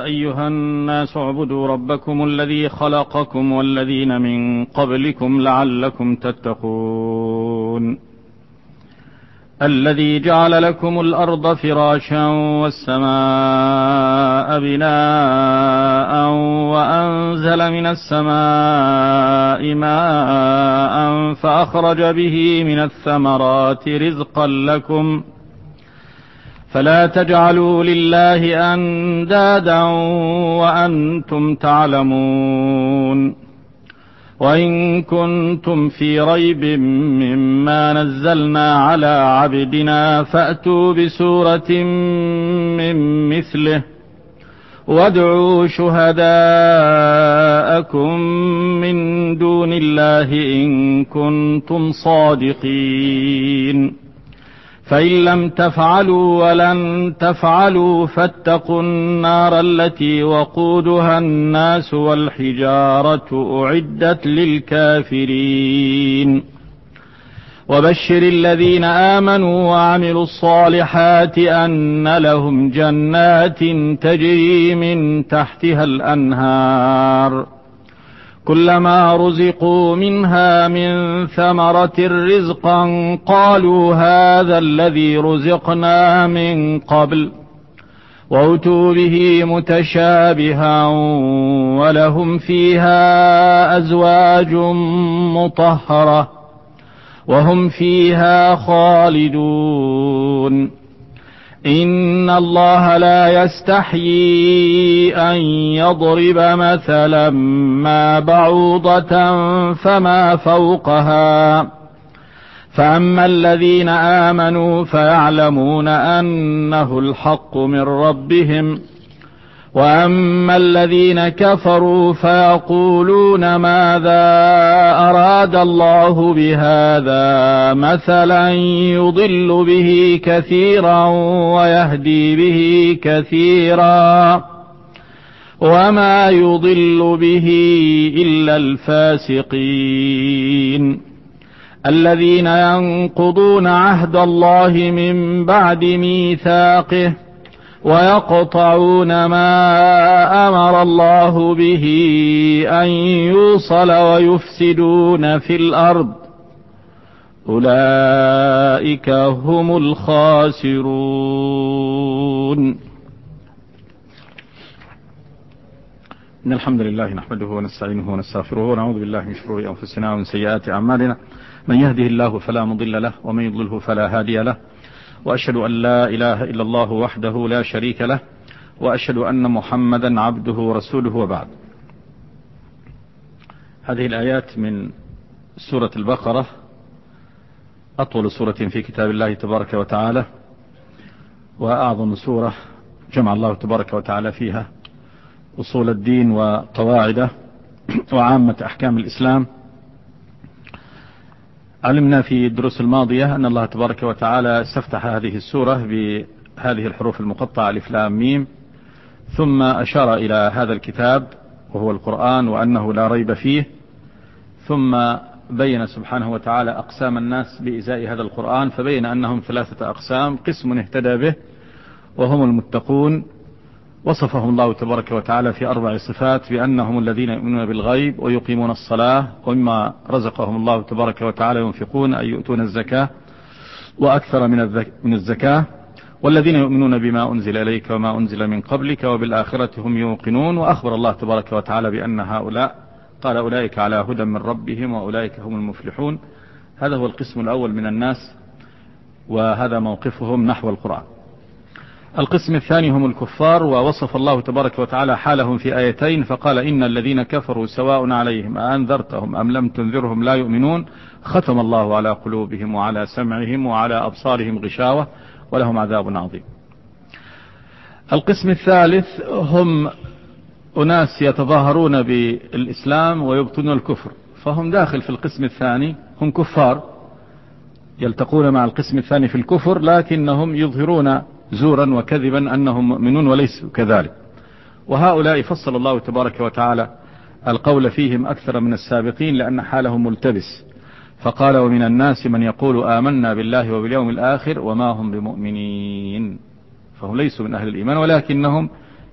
أيها الناس اعبدوا ربكم الذي خلقكم والذين من قبلكم لعلكم تتقون الذي جعل لكم الأرض فراشا والسماء بناء وأنزل من السماء ماء فأخرج به من الثمرات رزقا لكم فلا تجعلوا لله أندادا وأنتم تعلمون وإن كنتم في ريب مما نزلنا على عبدنا فأتوا بسورة من مثله وادعوا شهداءكم من دون الله إن كنتم صادقين فإن لم تفعلوا ولن تفعلوا فاتقوا النار التي وقودها الناس والحجارة أعدت للكافرين وبشر الذين آمنوا وعملوا الصالحات أن لهم جنات تجري من تحتها الأنهار كلما رزقوا منها من ثمرة رزقا قالوا هذا الذي رزقنا من قبل وأتوا به متشابها ولهم فيها أزواج مطهرة وهم فيها خالدون إن الله لا يستحيي أن يضرب مثلا ما بعوضة فما فوقها فأما الذين آمنوا فيعلمون أنه الحق من ربهم وأما الذين كفروا فيقولون ماذا أراد الله بهذا مثلا يضل به كثيرا ويهدي به كثيرا وما يضل به إلا الفاسقين الذين ينقضون عهد الله من بعد ميثاقه ويقطعون ما أمر الله به أن يوصل ويفسدون في الأرض أولئك هم الخاسرون. إن الحمد لله نحمده ونستعينه ونستغفره ونعوذ بالله من شرور أنفسنا ومن سيئات أعمالنا من يهده الله فلا مضل له ومن يضلله فلا هادي له وأشهد أن لا إله إلا الله وحده لا شريك له وأشهد أن محمدا عبده ورسوله وبعد. هذه الآيات من سورة البقرة أطول سورة في كتاب الله تبارك وتعالى وأعظم سورة جمع الله تبارك وتعالى فيها أصول الدين وقواعده وعامة أحكام الإسلام. علمنا في الدروس الماضية أن الله تبارك وتعالى استفتح هذه السورة بهذه الحروف المقطعة ألف لام ميم ثم أشار إلى هذا الكتاب وهو القرآن وأنه لا ريب فيه ثم بين سبحانه وتعالى أقسام الناس بإزاء هذا القرآن فبين أنهم ثلاثة أقسام قسم اهتدى به وهم المتقون وصفهم الله تبارك وتعالى في 4 صفات بأنهم الذين يؤمنون بالغيب ويقيمون الصلاة ومما رزقهم الله تبارك وتعالى ينفقون أي يؤتون الزكاة وأكثر من الزكاة والذين يؤمنون بما أنزل إليك وما أنزل من قبلك وبالآخرة هم يوقنون. وأخبر الله تبارك وتعالى بأن هؤلاء قال أولئك على هدى من ربهم وأولئك هم المفلحون. هذا هو القسم الأول من الناس وهذا موقفهم نحو القرآن. القسم الثاني هم الكفار ووصف الله تبارك وتعالى حالهم في آيتين فقال إن الذين كفروا سواء عليهم أأنذرتهم أم لم تنذرهم لا يؤمنون ختم الله على قلوبهم وعلى سمعهم وعلى أبصارهم غشاوة ولهم عذاب عظيم. القسم الثالث هم أناس يتظاهرون بالإسلام ويبطنون الكفر فهم داخل في القسم الثاني هم كفار يلتقون مع القسم الثاني في الكفر لكنهم يظهرون زورا وكذبا أنهم مؤمنون وليسوا كذلك. وهؤلاء فصل الله تبارك وتعالى القول فيهم أكثر من السابقين لأن حالهم ملتبس فقال ومن الناس من يقول آمنا بالله وباليوم الآخر وما هم بمؤمنين فهم ليسوا من أهل الإيمان ولكنهم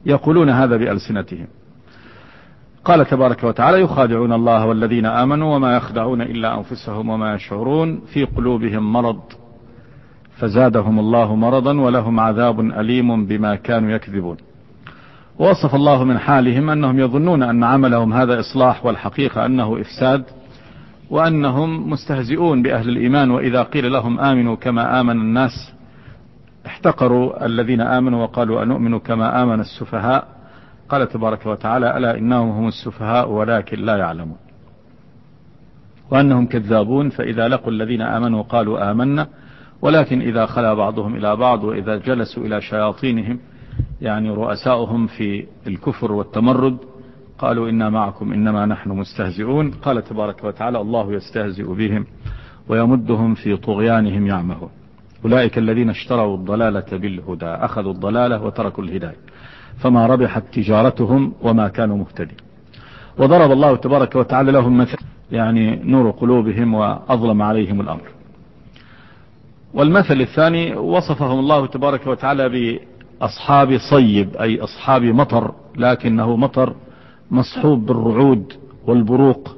يقولون هذا بألسنتهم. قال تبارك وتعالى: يخادعون الله والذين آمنوا وما يخدعون إلا أنفسهم وما يشعرون، في قلوبهم مرض فزادهم الله مرضا ولهم عذاب أليم بما كانوا يكذبون. ووصف الله من حالهم أنهم يظنون أن عملهم هذا إصلاح، والحقيقة أنه إفساد، وأنهم مستهزئون بأهل الإيمان، وإذا قيل لهم آمنوا كما آمن الناس احتقروا الذين آمنوا وقالوا أنؤمن كما آمن السفهاء. قال تبارك وتعالى: ألا إنهم هم السفهاء ولكن لا يعلمون. وأنهم كذابون، فإذا لقوا الذين آمنوا قالوا آمنا، ولكن إذا خلا بعضهم إلى بعض وإذا جلسوا إلى شياطينهم، يعني رؤساؤهم في الكفر والتمرد، قالوا إنا معكم إنما نحن مستهزئون. قال تبارك وتعالى: الله يستهزئ بهم ويمدهم في طغيانهم يعمهون. أولئك الذين اشتروا الضلالة بالهدى، أخذوا الضلالة وتركوا الهداية، فما ربحت تجارتهم وما كانوا مهتدين. وضرب الله تبارك وتعالى لهم مثل، يعني نور قلوبهم وأظلم عليهم الأمر. والمثل الثاني وصفهم الله تبارك وتعالى بأصحاب صيب، أي أصحاب مطر، لكنه مطر مصحوب بالرعود والبروق.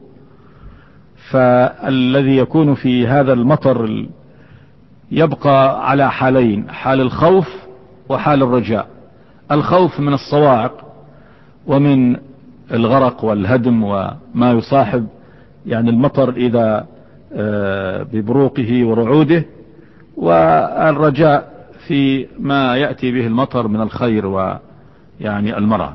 فالذي يكون في هذا المطر يبقى على حالين: حال الخوف وحال الرجاء. الخوف من الصواعق ومن الغرق والهدم وما يصاحب يعني المطر إذا ببروقه ورعوده، والرجاء في ما يأتي به المطر من الخير ويعني المرعى.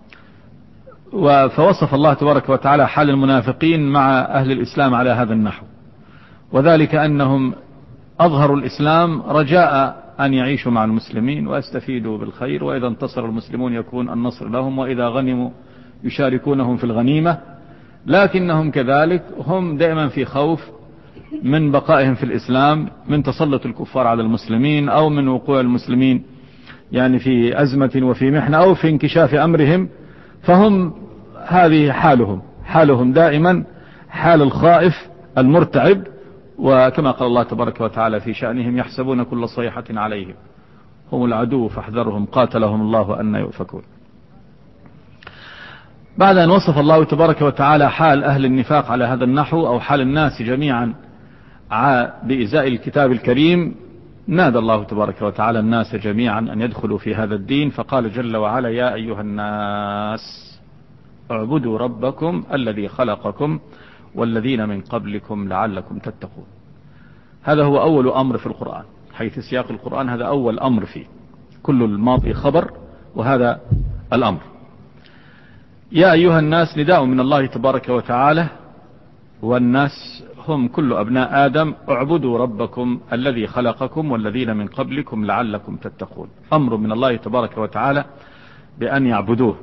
فوصف الله تبارك وتعالى حال المنافقين مع أهل الإسلام على هذا النحو، وذلك أنهم أظهروا الإسلام رجاء أن يعيشوا مع المسلمين ويستفيدوا بالخير، وإذا انتصر المسلمون يكون النصر لهم، وإذا غنموا يشاركونهم في الغنيمة. لكنهم كذلك هم دائما في خوف من بقائهم في الإسلام، من تسلط الكفار على المسلمين، أو من وقوع المسلمين يعني في أزمة وفي محنة، أو في انكشاف أمرهم. فهم هذه حالهم دائما حال الخائف المرتعب. وكما قال الله تبارك وتعالى في شأنهم: يحسبون كل صيحة عليهم هم العدو فاحذرهم قاتلهم الله أن يؤفكون. بعد أن وصف الله تبارك وتعالى حال أهل النفاق على هذا النحو، أو حال الناس جميعا بإزاء الكتاب الكريم، نادى الله تبارك وتعالى الناس جميعا أن يدخلوا في هذا الدين، فقال جل وعلا: يا أيها الناس اعبدوا ربكم الذي خلقكم والذين من قبلكم لعلكم تتقون. هذا هو أول أمر في القرآن، حيث سياق القرآن هذا أول أمر فيه، كل الماضي خبر وهذا الأمر. يا أيها الناس نداء من الله تبارك وتعالى، والناس هم كل أبناء آدم. اعبدوا ربكم الذي خلقكم والذين من قبلكم لعلكم تتقون. أمر من الله تبارك وتعالى بأن يعبدوه.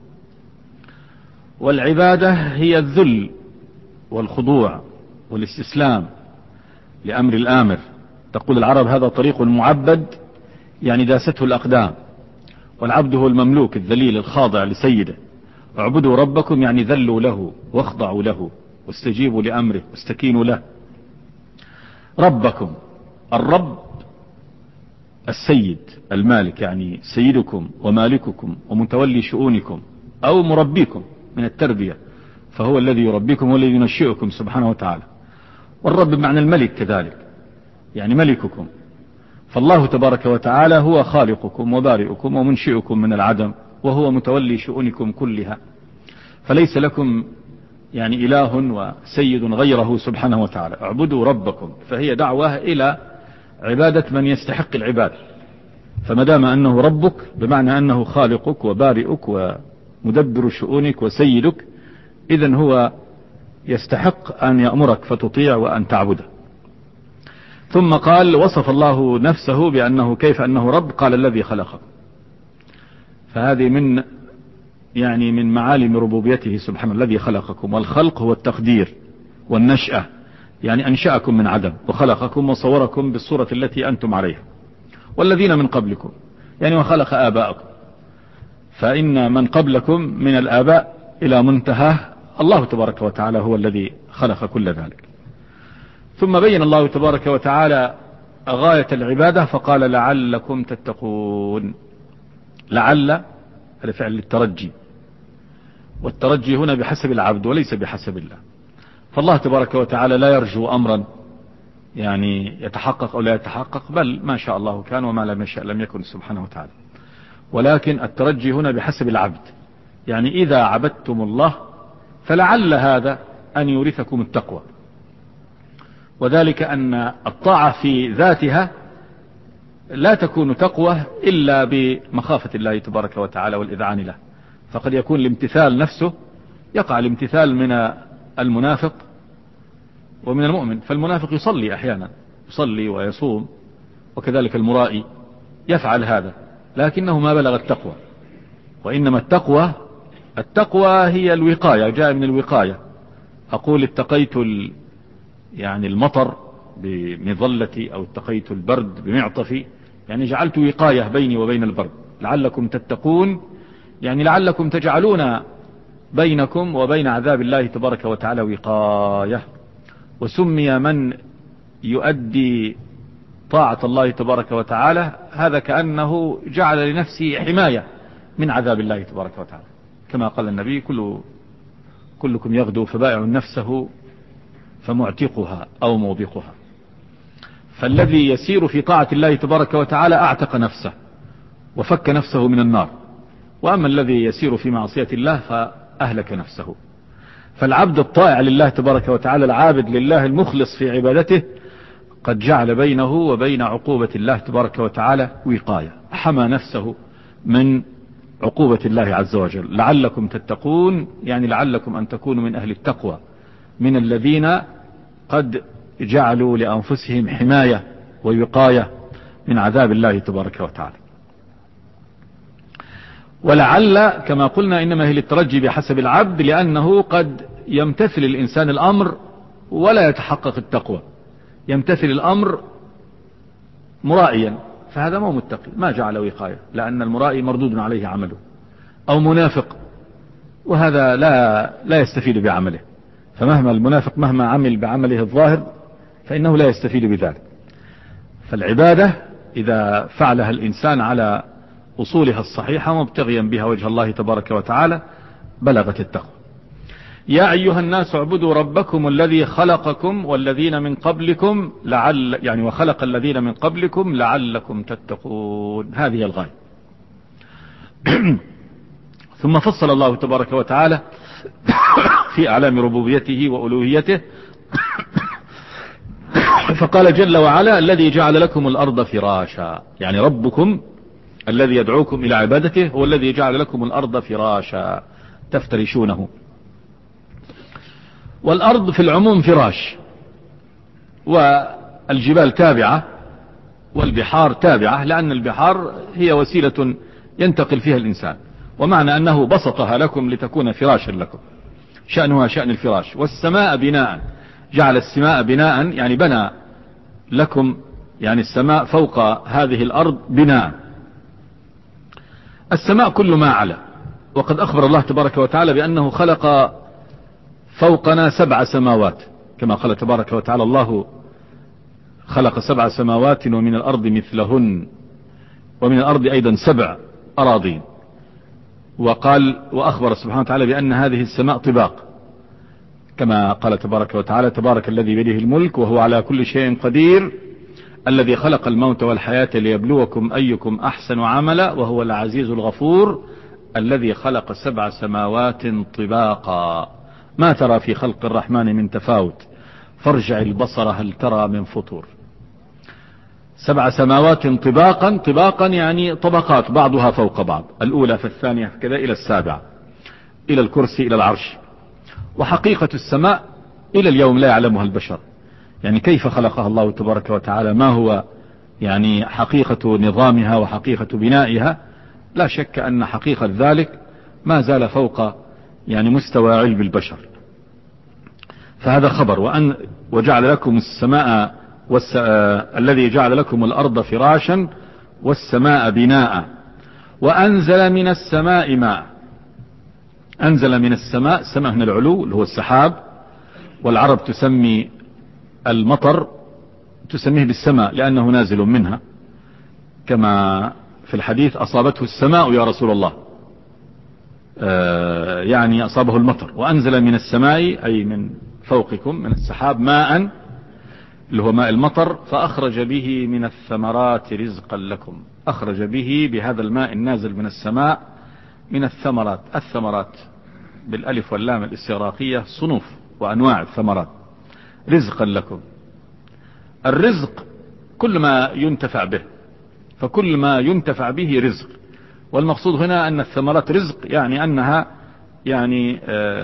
والعبادة هي الذل والخضوع والاستسلام لأمر الآمر. تقول العرب: هذا طريق المعبد، يعني داسته الأقدام. والعبد هو المملوك الذليل الخاضع لسيده. اعبدوا ربكم يعني ذلوا له واخضعوا له واستجيبوا لأمره واستكينوا له. ربكم، الرب السيد المالك، يعني سيدكم ومالككم ومتولي شؤونكم، أو مربيكم من التربية، فهو الذي يربيكم والذي ينشئكم سبحانه وتعالى. والرب بمعنى الملك كذلك، يعني ملككم. فالله تبارك وتعالى هو خالقكم وبارئكم ومنشئكم من العدم، وهو متولي شؤونكم كلها، فليس لكم يعني إله وسيد غيره سبحانه وتعالى. اعبدوا ربكم، فهي دعوة إلى عبادة من يستحق العبادة. فما دام أنه ربك بمعنى أنه خالقك وبارئك ومدبر شؤونك وسيدك، إذن هو يستحق أن يأمرك فتطيع وأن تعبده. ثم قال: وصف الله نفسه بأنه كيف أنه رب، قال: الذي خلقكم. فهذه من معالم ربوبيته سبحانه، الذي خلقكم. والخلق هو التقدير والنشأة، يعني أنشأكم من عدم وخلقكم وصوركم بالصورة التي أنتم عليها. والذين من قبلكم يعني وخلق آباءكم، فإن من قبلكم من الآباء إلى منتهى الله تبارك وتعالى هو الذي خلق كل ذلك. ثم بين الله تبارك وتعالى غاية العبادة فقال: لعلكم تتقون. لعل هذا فعل للترجي، والترجي هنا بحسب العبد وليس بحسب الله. فالله تبارك وتعالى لا يرجو أمرا يعني يتحقق أو لا يتحقق، بل ما شاء الله كان وما لم يشاء لم يكن سبحانه وتعالى. ولكن الترجي هنا بحسب العبد، يعني إذا عبدتم الله فلعل هذا أن يورثكم التقوى، وذلك أن الطاعة في ذاتها لا تكون تقوى إلا بمخافة الله تبارك وتعالى والإذعان له. فقد يكون الامتثال نفسه يقع الامتثال من المنافق ومن المؤمن، فالمنافق يصلي أحيانا، يصلي ويصوم، وكذلك المرائي يفعل هذا، لكنه ما بلغ التقوى. وإنما التقوى هي الوقاية، جاء من الوقاية. أقول اتقيت يعني المطر بمظلتي، أو اتقيت البرد بمعطفي، يعني جعلت وقاية بيني وبين البرد. لعلكم تتقون، يعني لعلكم تجعلون بينكم وبين عذاب الله تبارك وتعالى وقاية. وسمي من يؤدي طاعة الله تبارك وتعالى هذا كأنه جعل لنفسه حماية من عذاب الله تبارك وتعالى، كما قال النبي: كلكم يغدو فبائع نفسه فمعتقها أو موبقها. فالذي يسير في طاعة الله تبارك وتعالى أعتق نفسه وفك نفسه من النار، وأما الذي يسير في معصية الله فأهلك نفسه. فالعبد الطائع لله تبارك وتعالى، العابد لله المخلص في عبادته، قد جعل بينه وبين عقوبة الله تبارك وتعالى وقاية، حمى نفسه من عقوبة الله عز وجل. لعلكم تتقون، يعني لعلكم أن تكونوا من أهل التقوى، من الذين قد جعلوا لأنفسهم حماية ووقاية من عذاب الله تبارك وتعالى. ولعل كما قلنا إنما هي للترجي بحسب العبد، لأنه قد يمتثل الإنسان الأمر ولا يتحقق التقوى، يمتثل الأمر مرائيا، فهذا مو متقي، ما جعل وقاية، لأن المرائي مردود عليه عمله. أو منافق، وهذا لا يستفيد بعمله، فمهما المنافق مهما عمل بعمله الظاهر فإنه لا يستفيد بذلك. فالعبادة إذا فعلها الإنسان على أصولها الصحيحة مبتغيا بها وجه الله تبارك وتعالى بلغت التقوى. يا أيها الناس اعبدوا ربكم الذي خلقكم والذين من قبلكم يعني وخلق الذين من قبلكم لعلكم تتقون، هذه الغاية. ثم فصل الله تبارك وتعالى في أعلام ربوبيته وألوهيته فقال جل وعلا: الذي جعل لكم الأرض فراشا، يعني ربكم الذي يدعوكم إلى عبادته هو الذي جعل لكم الأرض فراشا تفترشونه. والأرض في العموم فراش، والجبال تابعة، والبحار تابعة، لأن البحار هي وسيلة ينتقل فيها الإنسان، ومعنى أنه بسطها لكم لتكون فراشا لكم، شأنها شأن الفراش. والسماء بناء، جعل السماء بناء، يعني بنى لكم، يعني السماء فوق هذه الأرض بناء. السماء كل ما على، وقد أخبر الله تبارك وتعالى بأنه خلق فوقنا 7 سماوات، كما قال تبارك وتعالى: الله خلق 7 سماوات ومن الأرض مثلهن، ومن الأرض أيضا 7 أراضين. وقال وأخبر سبحانه وتعالى بأن هذه السماء طباق، كما قال تبارك وتعالى: تبارك الذي بيده الملك وهو على كل شيء قدير، الذي خلق الموت والحياة ليبلوكم أيكم أحسن عملا وهو العزيز الغفور، الذي خلق 7 سماوات طباقا ما ترى في خلق الرحمن من تفاوت فارجع البصر هل ترى من فطور. 7 سماوات طباقا يعني طبقات بعضها فوق بعض، الأولى فالثانية كذا إلى السابعة، إلى الكرسي إلى العرش. وحقيقة السماء إلى اليوم لا يعلمها البشر، يعني كيف خلقها الله تبارك وتعالى، ما هو يعني حقيقة نظامها وحقيقة بنائها. لا شك أن حقيقة ذلك ما زال فوق يعني مستوى علم البشر. فهذا خبر. وجعل لكم السماء الذي جعل لكم الأرض فراشا والسماء بناء وأنزل من السماء ماء. أنزل من السماء، السماء من العلو اللي هو السحاب، والعرب تسمي المطر تسميه بالسماء لأنه نازل منها، كما في الحديث: أصابته السماء يا رسول الله، يعني أصابه المطر، وأنزل من السماء أي من فوقكم من السحاب ماء اللي هو ماء المطر، فأخرج به من الثمرات رزقا لكم. أخرج به بهذا الماء النازل من السماء من الثمرات. الثمرات بالألف واللام الاستغراقية صنوف وأنواع الثمرات. رزقا لكم، الرزق كل ما ينتفع به، فكل ما ينتفع به رزق. والمقصود هنا أن الثمرات رزق، يعني أنها يعني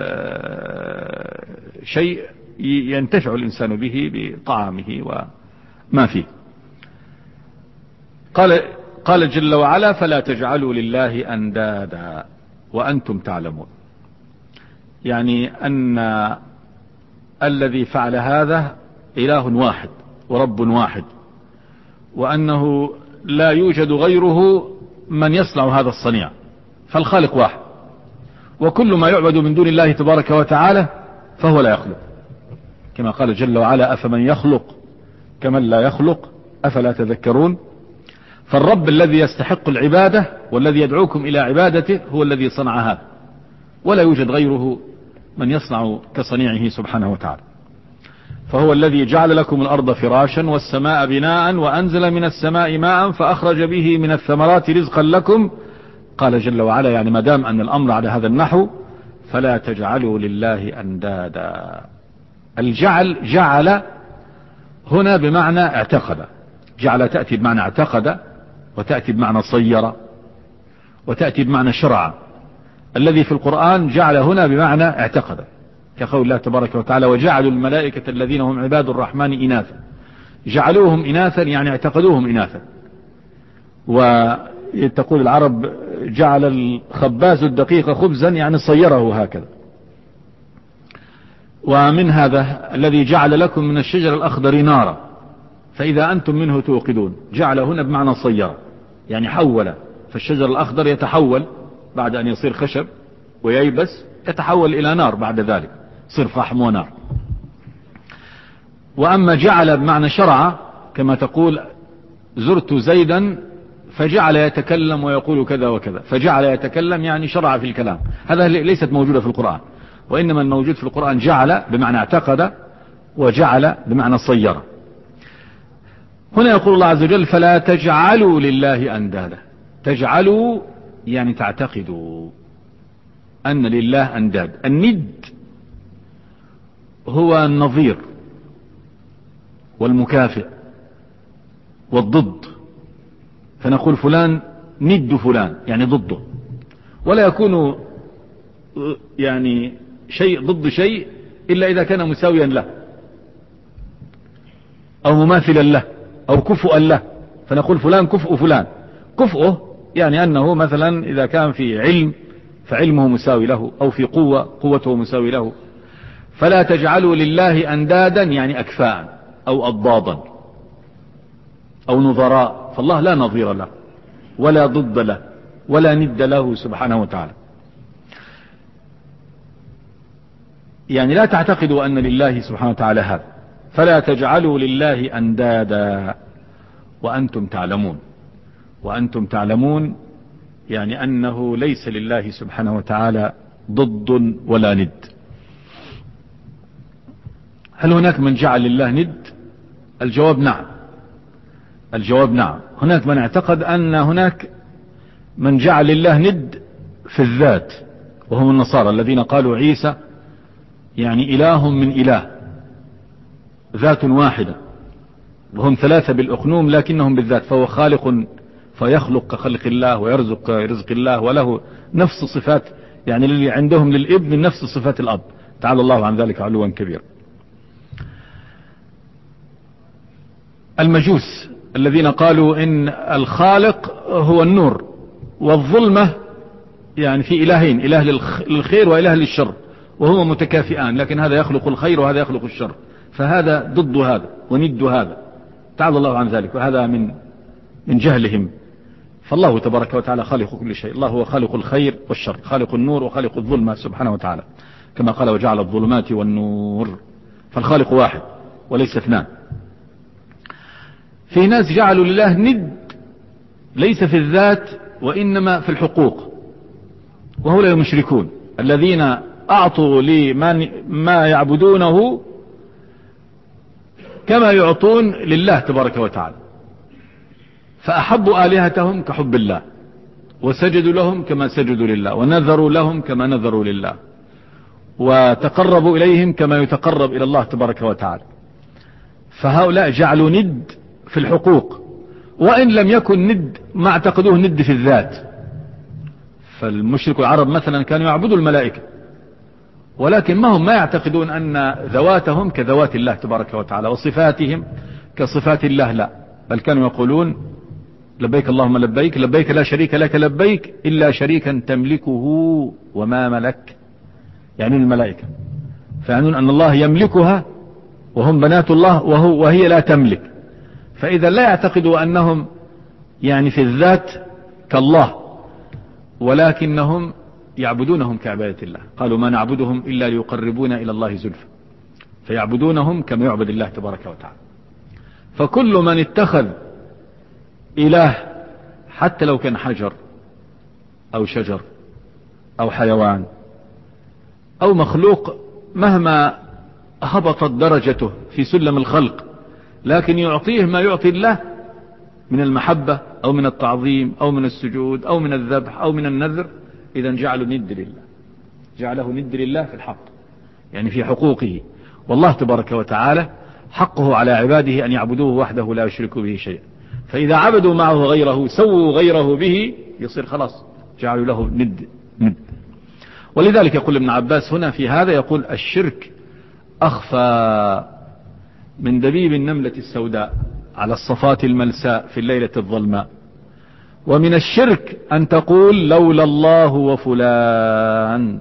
شيء ينتفع الإنسان به بطعامه وما فيه. قال جل وعلا: فلا تجعلوا لله أندادا وأنتم تعلمون. يعني أن الذي فعل هذا إله واحد ورب واحد، وأنه لا يوجد غيره من يصنع هذا الصنيع، فالخالق واحد، وكل ما يعبد من دون الله تبارك وتعالى فهو لا يخلق، كما قال جل وعلا: أفمن يخلق كمن لا يخلق أفلا تذكرون. فالرب الذي يستحق العبادة والذي يدعوكم إلى عبادته هو الذي صنع هذا، ولا يوجد غيره من يصنع كصنيعه سبحانه وتعالى. فهو الذي جعل لكم الأرض فراشا والسماء بناء وأنزل من السماء ماء فأخرج به من الثمرات رزقا لكم. قال جل وعلا: يعني ما دام أن الأمر على هذا النحو فلا تجعلوا لله أندادا. الجعل جعل هنا بمعنى اعتقد، جعل تأتي بمعنى اعتقد، وتأتي بمعنى صير، وتأتي بمعنى شرع. الذي في القرآن جعل هنا بمعنى اعتقد، كقول الله تبارك وتعالى: وجعلوا الملائكة الذين هم عباد الرحمن إناثا. جعلوهم إناثا يعني اعتقدوهم إناثا. وتقول العرب: جعل الخباز الدقيق خبزا، يعني صيره هكذا. ومن هذا الذي جعل لكم من الشجر الأخضر نارا فإذا أنتم منه توقدون. جعل هنا بمعنى صير، يعني حول. فالشجر الأخضر يتحول بعد أن يصير خشب وييبس، يتحول إلى نار بعد ذلك، يصير فحم ونار. وأما جعل بمعنى شرع، كما تقول: زرت زيدا فجعل يتكلم ويقول كذا وكذا. فجعل يتكلم يعني شرع في الكلام. هذا ليست موجودة في القرآن، وإنما الموجود في القرآن جعل بمعنى اعتقد، وجعل بمعنى صير. هنا يقول الله عز وجل: فلا تجعلوا لله أندادا. تجعلوا يعني تعتقدوا أن لله أنداد. الند هو النظير والمكافئ والضد، فنقول فلان ند فلان يعني ضده، ولا يكون يعني شيء ضد شيء إلا إذا كان مساويا له أو مماثلا له أو كفؤا له، فنقول فلان كفؤ فلان. كفؤه يعني أنه مثلا إذا كان في علم فعلمه مساوي له، أو في قوته مساوي له. فلا تجعلوا لله أندادا يعني أكفاء أو أضدادا أو نظراء، فالله لا نظير له ولا ضد له ولا ند له سبحانه وتعالى. يعني لا تعتقدوا أن لله سبحانه وتعالى هذا. فلا تجعلوا لله أندادا وأنتم تعلمون. وأنتم تعلمون يعني أنه ليس لله سبحانه وتعالى ضد ولا ند. هل هناك من جعل لله ند؟ الجواب نعم. الجواب نعم. هناك من اعتقد أن هناك من جعل لله ند في الذات، وهم النصارى الذين قالوا عيسى يعني إله من إله، ذات واحدة، وهم ثلاثة بالأقنوم لكنهم بالذات، فهو خالق فيخلق كخلق الله ويرزق كرزق الله، وله نفس صفات، يعني اللي عندهم للابن من نفس صفات الأب، تعالى الله عن ذلك علوا كبيرا. المجوس الذين قالوا إن الخالق هو النور والظلمة، يعني في إلهين، إله للخير وإله للشر، وهما متكافئان، لكن هذا يخلق الخير وهذا يخلق الشر، فهذا ضد هذا وند هذا، تعالى الله عن ذلك، وهذا من جهلهم. فالله تبارك وتعالى خالق كل شيء. الله هو خالق الخير والشر، خالق النور وخالق الظلمة سبحانه وتعالى، كما قال: وجعل الظلمات والنور. فالخالق واحد وليس اثنان. في ناس جعلوا لله ند ليس في الذات وإنما في الحقوق، وهؤلاء المشركون الذين أعطوا لمن ما يعبدونه كما يعطون لله تبارك وتعالى، فأحبوا آلهتهم كحب الله، وسجدوا لهم كما سجدوا لله، ونذروا لهم كما نذروا لله، وتقربوا إليهم كما يتقرب إلى الله تبارك وتعالى. فهؤلاء جعلوا ند في الحقوق، وإن لم يكن ند ما اعتقدوه ند في الذات. فالمشرك العرب مثلا كانوا يعبدوا الملائكة، ولكن ما يعتقدون أن ذواتهم كذوات الله تبارك وتعالى، وصفاتهم كصفات الله، لا، بل كانوا يقولون لبيك اللهم لبيك، لبيك لا شريك لك لبيك إلا شريكا تملكه وما ملك، يعني الملائكة، فيعنون أن الله يملكها وهم بنات الله وهي لا تملك. فإذا لا يعتقدوا أنهم يعني في الذات كالله، ولكنهم يعبدونهم كعبادة الله. قالوا ما نعبدهم إلا ليقربونا إلى الله زلفى، فيعبدونهم كما يعبد الله تبارك وتعالى. فكل من اتخذ إله حتى لو كان حجر أو شجر أو حيوان أو مخلوق مهما هبطت درجته في سلم الخلق، لكن يعطيه ما يعطي الله من المحبة أو من التعظيم أو من السجود أو من الذبح أو من النذر، إذا جعله ند لله، جعله ند لله في الحق، يعني في حقوقه. والله تبارك وتعالى حقه على عباده أن يعبدوه وحده لا يشركوا به شيئا، فإذا عبدوا معه غيره سووا غيره به يصير خلاص جعلوا له ند. ولذلك يقول ابن عباس هنا في هذا، يقول الشرك أخفى من دبيب النملة السوداء على الصفات الملساء في الليلة الظلماء. ومن الشرك أن تقول لولا الله وفلان،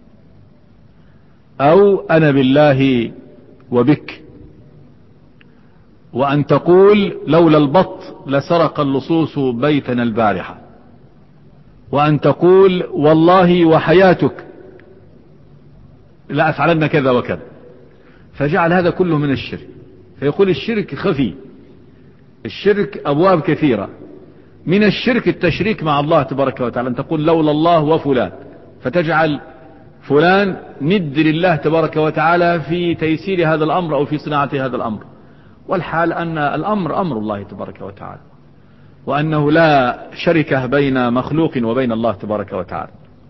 أو أنا بالله وبك، وأن تقول لولا البط لسرق اللصوص بيتنا البارحة، وأن تقول والله وحياتك لا أفعلن كذا وكذا. فجعل هذا كله من الشرك. فيقول الشرك خفي، الشرك أبواب كثيرة. من الشرك التشريك مع الله تبارك وتعالى، أن تقول لولا الله وفلان، فتجعل فلان ند لله تبارك وتعالى في تيسير هذا الأمر أو في صناعة هذا الأمر، والحال أن الأمر أمر الله تبارك وتعالى، وأنه لا شركة بين مخلوق وبين الله تبارك وتعالى.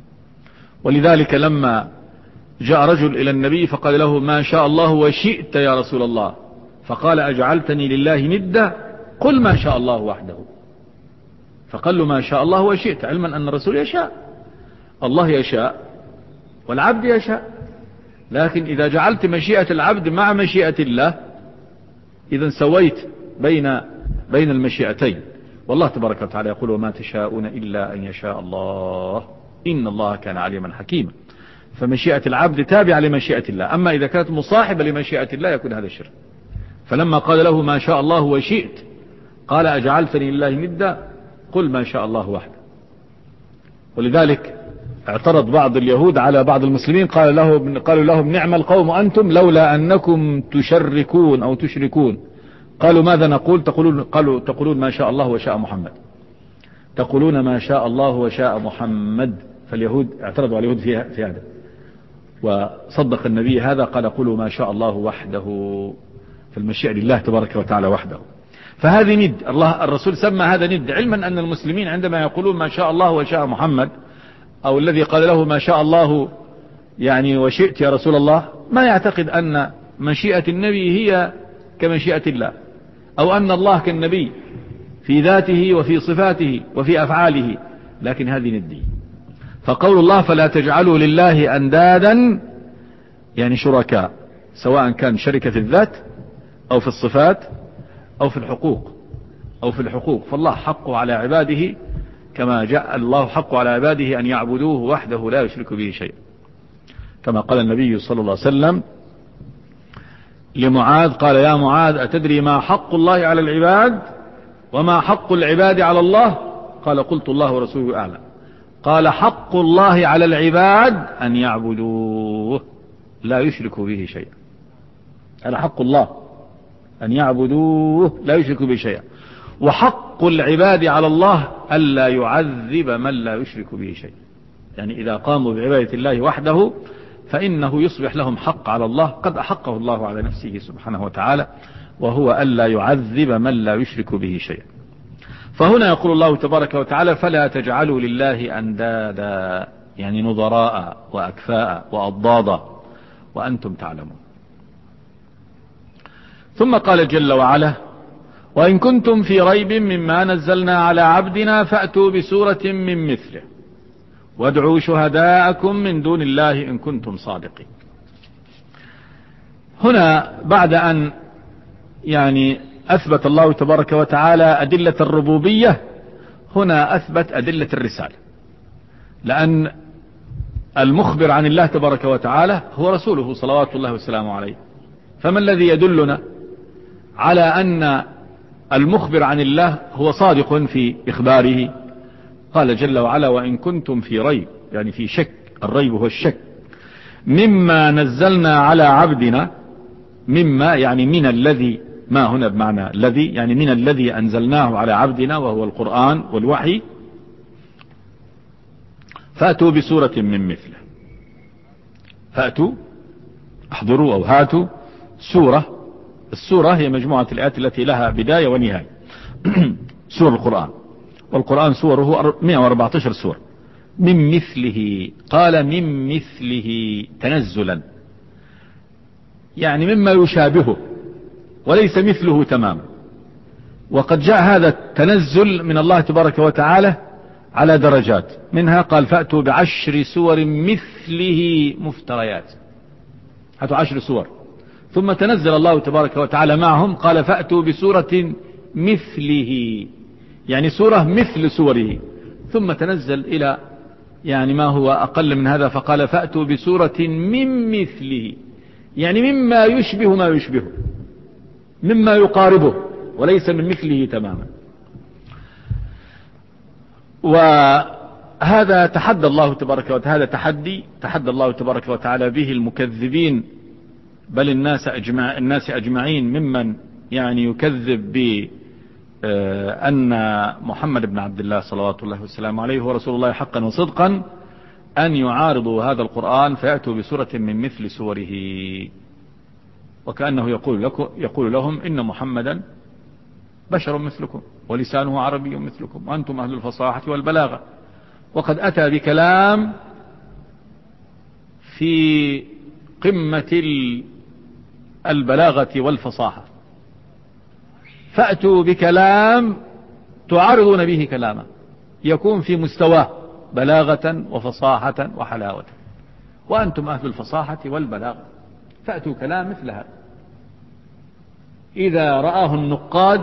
ولذلك لما جاء رجل إلى النبي فقال له ما شاء الله وشئت يا رسول الله، فقال أجعلتني لله ندا، قل ما شاء الله وحده. فقال له ما شاء الله وشئت، علما أن الرسول يشاء، الله يشاء والعبد يشاء، لكن إذا جعلت مشيئة العبد مع مشيئة الله إذا سويت بين المشيئتين. والله تبارك وتعالى يقول وما تشاءون إلا أن يشاء الله إن الله كان عليما حكيما. فمشيئة العبد تابعة لمشيئة الله، أما إذا كانت مصاحبة لمشيئة الله يكون هذا الشرك. فلما قال له ما شاء الله وشئت قال أجعلتني لله ندا، قل ما شاء الله وحده. ولذلك اعترض بعض اليهود على بعض المسلمين، قالوا لهم نعم القوم أنتم لولا أنكم تشركون أو تشركون. قالوا ماذا نقول؟ تقولون ما شاء الله وشاء محمد، تقولون ما شاء الله وشاء محمد. فاليهود اعترضوا على اليهود في هذا، وصدق النبي هذا، قال قولوا ما شاء الله وحده، فالمشيئة لله تبارك وتعالى وحده. فهذه ند، الله الرسول سمى هذا ند، علما أن المسلمين عندما يقولون ما شاء الله وشاء محمد، أو الذي قال له ما شاء الله يعني وشئت يا رسول الله، ما يعتقد أن مشيئة النبي هي كمشيئة الله، أو أن الله كالنبي في ذاته وفي صفاته وفي أفعاله، لكن هذه ندي. فقول الله فلا تجعلوا لله أندادا يعني شركاء، سواء كان شركة في الذات أو في الصفات أو في الحقوق فالله حقه على عباده كما جاء الله حقه على عباده أن يعبدوه وحده لا يشركوا به شيئا، كما قال النبي صلى الله عليه وسلم لمعاذ قال يا معاذ أتدري ما حق الله على العباد وما حق العباد على الله؟ قال قلت الله ورسوله أعلم. قال حق الله على العباد أن يعبدوه لا يشركوا به شيئا. هذا حق الله أن يعبدوه لا يشركوا به شيئا، وحق العباد على الله ألا يعذب من لا يشرك به شيئا. يعني إذا قاموا بعبادة الله وحده فإنه يصبح لهم حق على الله قد أحقه الله على نفسه سبحانه وتعالى، وهو ألا يعذب من لا يشرك به شيئا. فهنا يقول الله تبارك وتعالى: فلا تجعلوا لله أندادا، يعني نظراء وأكفاء وأضدادا وأنتم تعلمون. ثم قال جل وعلا: وإن كنتم في ريب مما نزلنا على عبدنا فأتوا بسورة من مثله وادعوا شهداءكم من دون الله إن كنتم صادقين. هنا بعد أن يعني أثبت الله تبارك وتعالى أدلة الربوبية، هنا أثبت أدلة الرسالة، لأن المخبر عن الله تبارك وتعالى هو رسوله صلوات الله وسلامه عليه. فما الذي يدلنا على أن المخبر عن الله هو صادق في إخباره؟ قال جل وعلا: وإن كنتم في ريب، يعني في شك، الريب هو الشك، مما نزلنا على عبدنا، مما يعني من الذي، ما هنا بمعنى الذي، يعني من الذي أنزلناه على عبدنا وهو القرآن والوحي، فأتوا بسورة من مثله. فأتوا، احضروا أو هاتوا سورة. السورة هي مجموعة الآيات التي لها بداية ونهاية. سور القرآن، والقرآن سوره 114 سورة. من مثله، قال من مثله تنزلا، يعني مما يشابهه وليس مثله تماما. وقد جاء هذا التنزل من الله تبارك وتعالى على درجات، منها قال: فأتوا ب10 سور مثله مفتريات، هاتوا 10 سور، ثم تنزل الله تبارك وتعالى معهم قال: فأتوا بسورة مثله، يعني سورة مثل سوره، ثم تنزل إلى يعني ما هو أقل من هذا فقال: فأتوا بسورة من مثله، يعني مما يشبه ما يشبهه، مما يقاربه وليس من مثله تماما. وهذا تحدى الله تبارك وتعالى، هذا تحدى الله تبارك وتعالى به المكذبين، بل الناس أجمعين، ممن يعني يكذب بأن محمد بن عبد الله صلوات الله والسلام عليه هو رسول الله حقا وصدقا، أن يعارضوا هذا القرآن فيأتوا بسورة من مثل سوره، وكأنه يقول لهم: إن محمدا بشر مثلكم ولسانه عربي مثلكم وأنتم أهل الفصاحة والبلاغة، وقد أتى بكلام في قمة البلاغة والفصاحة، فأتوا بكلام تعارضون به كلامه يكون في مستواه بلاغة وفصاحة وحلاوة، وأنتم أهل الفصاحة والبلاغة، فأتوا كلام مثل هذا. إذا رآه النقاد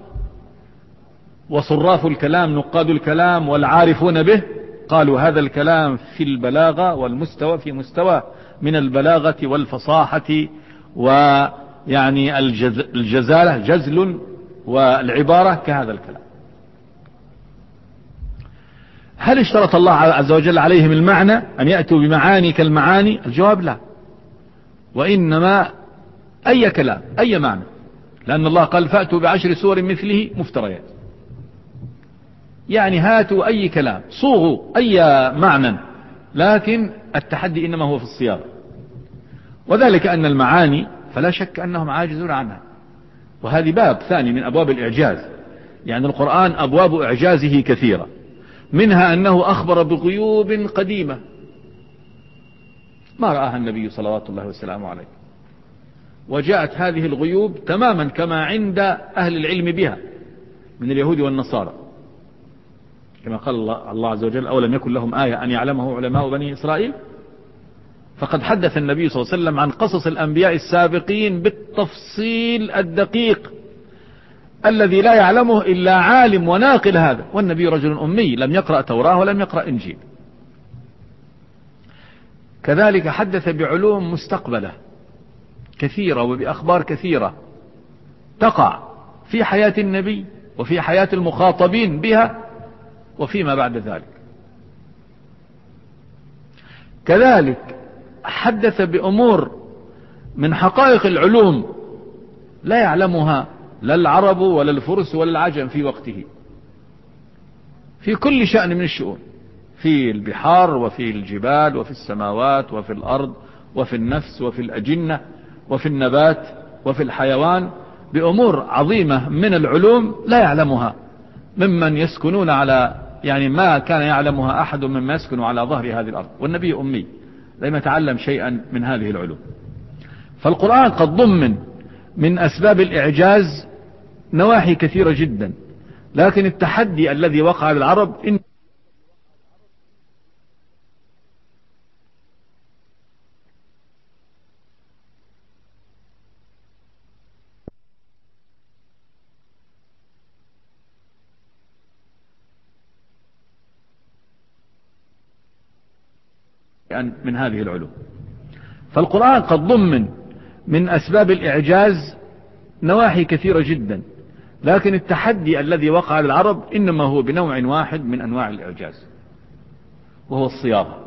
وصراف الكلام، نقاد الكلام والعارفون به، قالوا هذا الكلام في البلاغة والمستوى، في مستوى من البلاغة والفصاحة، ويعني الجزالة، جزل، والعبارة كهذا الكلام. هل اشترط الله عز وجل عليهم المعنى أن يأتوا بمعاني كالمعاني؟ الجواب لا، وإنما أي كلام أي معنى، لأن الله قال: فأتوا ب10 سور مثله مفتريات، يعني هاتوا أي كلام، صوغوا أي معنى، لكن التحدي إنما هو في الصياغة، وذلك أن المعاني فلا شك أنهم عاجزون عنها، وهذه باب ثاني من أبواب الإعجاز. يعني القرآن أبواب إعجازه كثيرة، منها أنه أخبر بغيوب قديمة ما رآها النبي صلوات الله وسلامه عليه، وجاءت هذه الغيوب تماما كما عند أهل العلم بها من اليهود والنصارى، كما قال الله عز وجل: أولم يكن لهم آية أن يعلمه علماء بني إسرائيل. فقد حدث النبي صلى الله عليه وسلم عن قصص الأنبياء السابقين بالتفصيل الدقيق الذي لا يعلمه إلا عالم وناقل هذا، والنبي رجل أمي لم يقرأ توراة ولم يقرأ إنجيل. كذلك حدث بعلوم مستقبلة كثيرة وبأخبار كثيرة تقع في حياة النبي وفي حياة المخاطبين بها وفيما بعد ذلك. كذلك حدث بأمور من حقائق العلوم لا يعلمها لا العرب ولا الفرس ولا العجم في وقته، في كل شأن من الشؤون، في البحار وفي الجبال وفي السماوات وفي الأرض وفي النفس وفي الأجنة وفي النبات وفي الحيوان، بأمور عظيمة من العلوم لا يعلمها ممن يسكنون على، يعني ما كان يعلمها أحد مما يسكن على ظهر هذه الأرض، والنبي أمي لم يتعلم شيئا من هذه العلوم. فالقرآن قد ضمن من أسباب الإعجاز نواحي كثيرة جدا، لكن التحدي الذي وقع للعرب من هذه العلوم. فالقرآن قد ضمن من أسباب الإعجاز نواحي كثيرة جدا، لكن التحدي الذي وقع للعرب إنما هو بنوع واحد من أنواع الإعجاز، وهو الصياغة.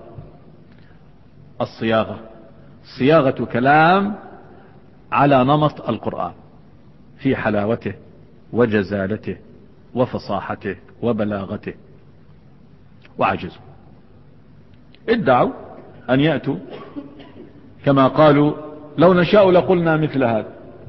صياغة كلام على نمط القرآن في حلاوته وجزالته وفصاحته وبلاغته، وعجزوا. ادعوا أن يأتوا كما قالوا لو نشاء لقلنا مثل هذا،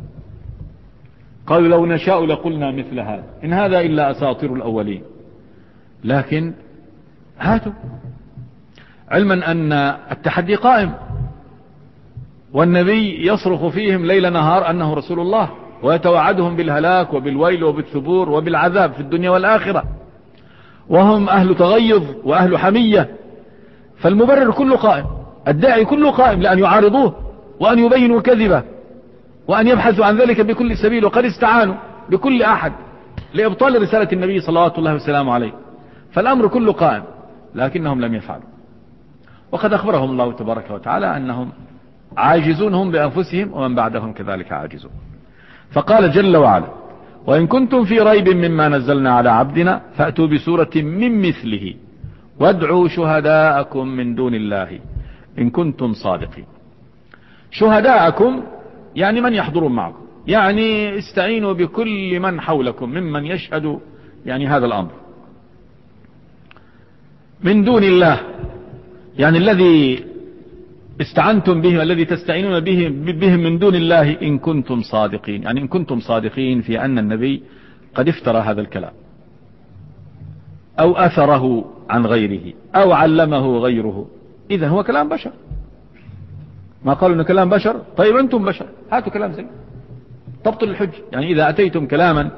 قالوا لو نشاء لقلنا مثل هذا، إن هذا إلا أساطير الأولين. لكن هاتوا، علما أن التحدي قائم، والنبي يصرخ فيهم ليل نهار أنه رسول الله، ويتوعدهم بالهلاك وبالويل وبالثبور وبالعذاب في الدنيا والآخرة، وهم أهل تغيظ وأهل حمية. فالمبرر كله قائم، الداعي كله قائم لأن يعارضوه وأن يبينوا كذبه وأن يبحثوا عن ذلك بكل سبيل، وقد استعانوا بكل أحد لإبطال رسالة النبي صلوات الله وسلامه عليه. فالأمر كله قائم، لكنهم لم يفعلوا. وقد أخبرهم الله تبارك وتعالى أنهم عاجزون هم بأنفسهم، ومن بعدهم كذلك عاجزون. فقال جل وعلا: وإن كنتم في ريب مما نزلنا على عبدنا فأتوا بسورة من مثله وادعوا شهداءكم من دون الله إن كنتم صادقين. شهداءكم يعني من يحضرون معكم، يعني استعينوا بكل من حولكم ممن يشهد يعني هذا الأمر. من دون الله يعني الذي استعنتم به، الذي تستعينون بهم من دون الله إن كنتم صادقين، يعني إن كنتم صادقين في أن النبي قد افترى هذا الكلام أو أثره عن غيره أو علمه غيره، إذا هو كلام بشر. ما قالوا إنه كلام بشر، طيب أنتم بشر، هاتوا كلام زي تبطل الحج. يعني إذا أتيتم كلاما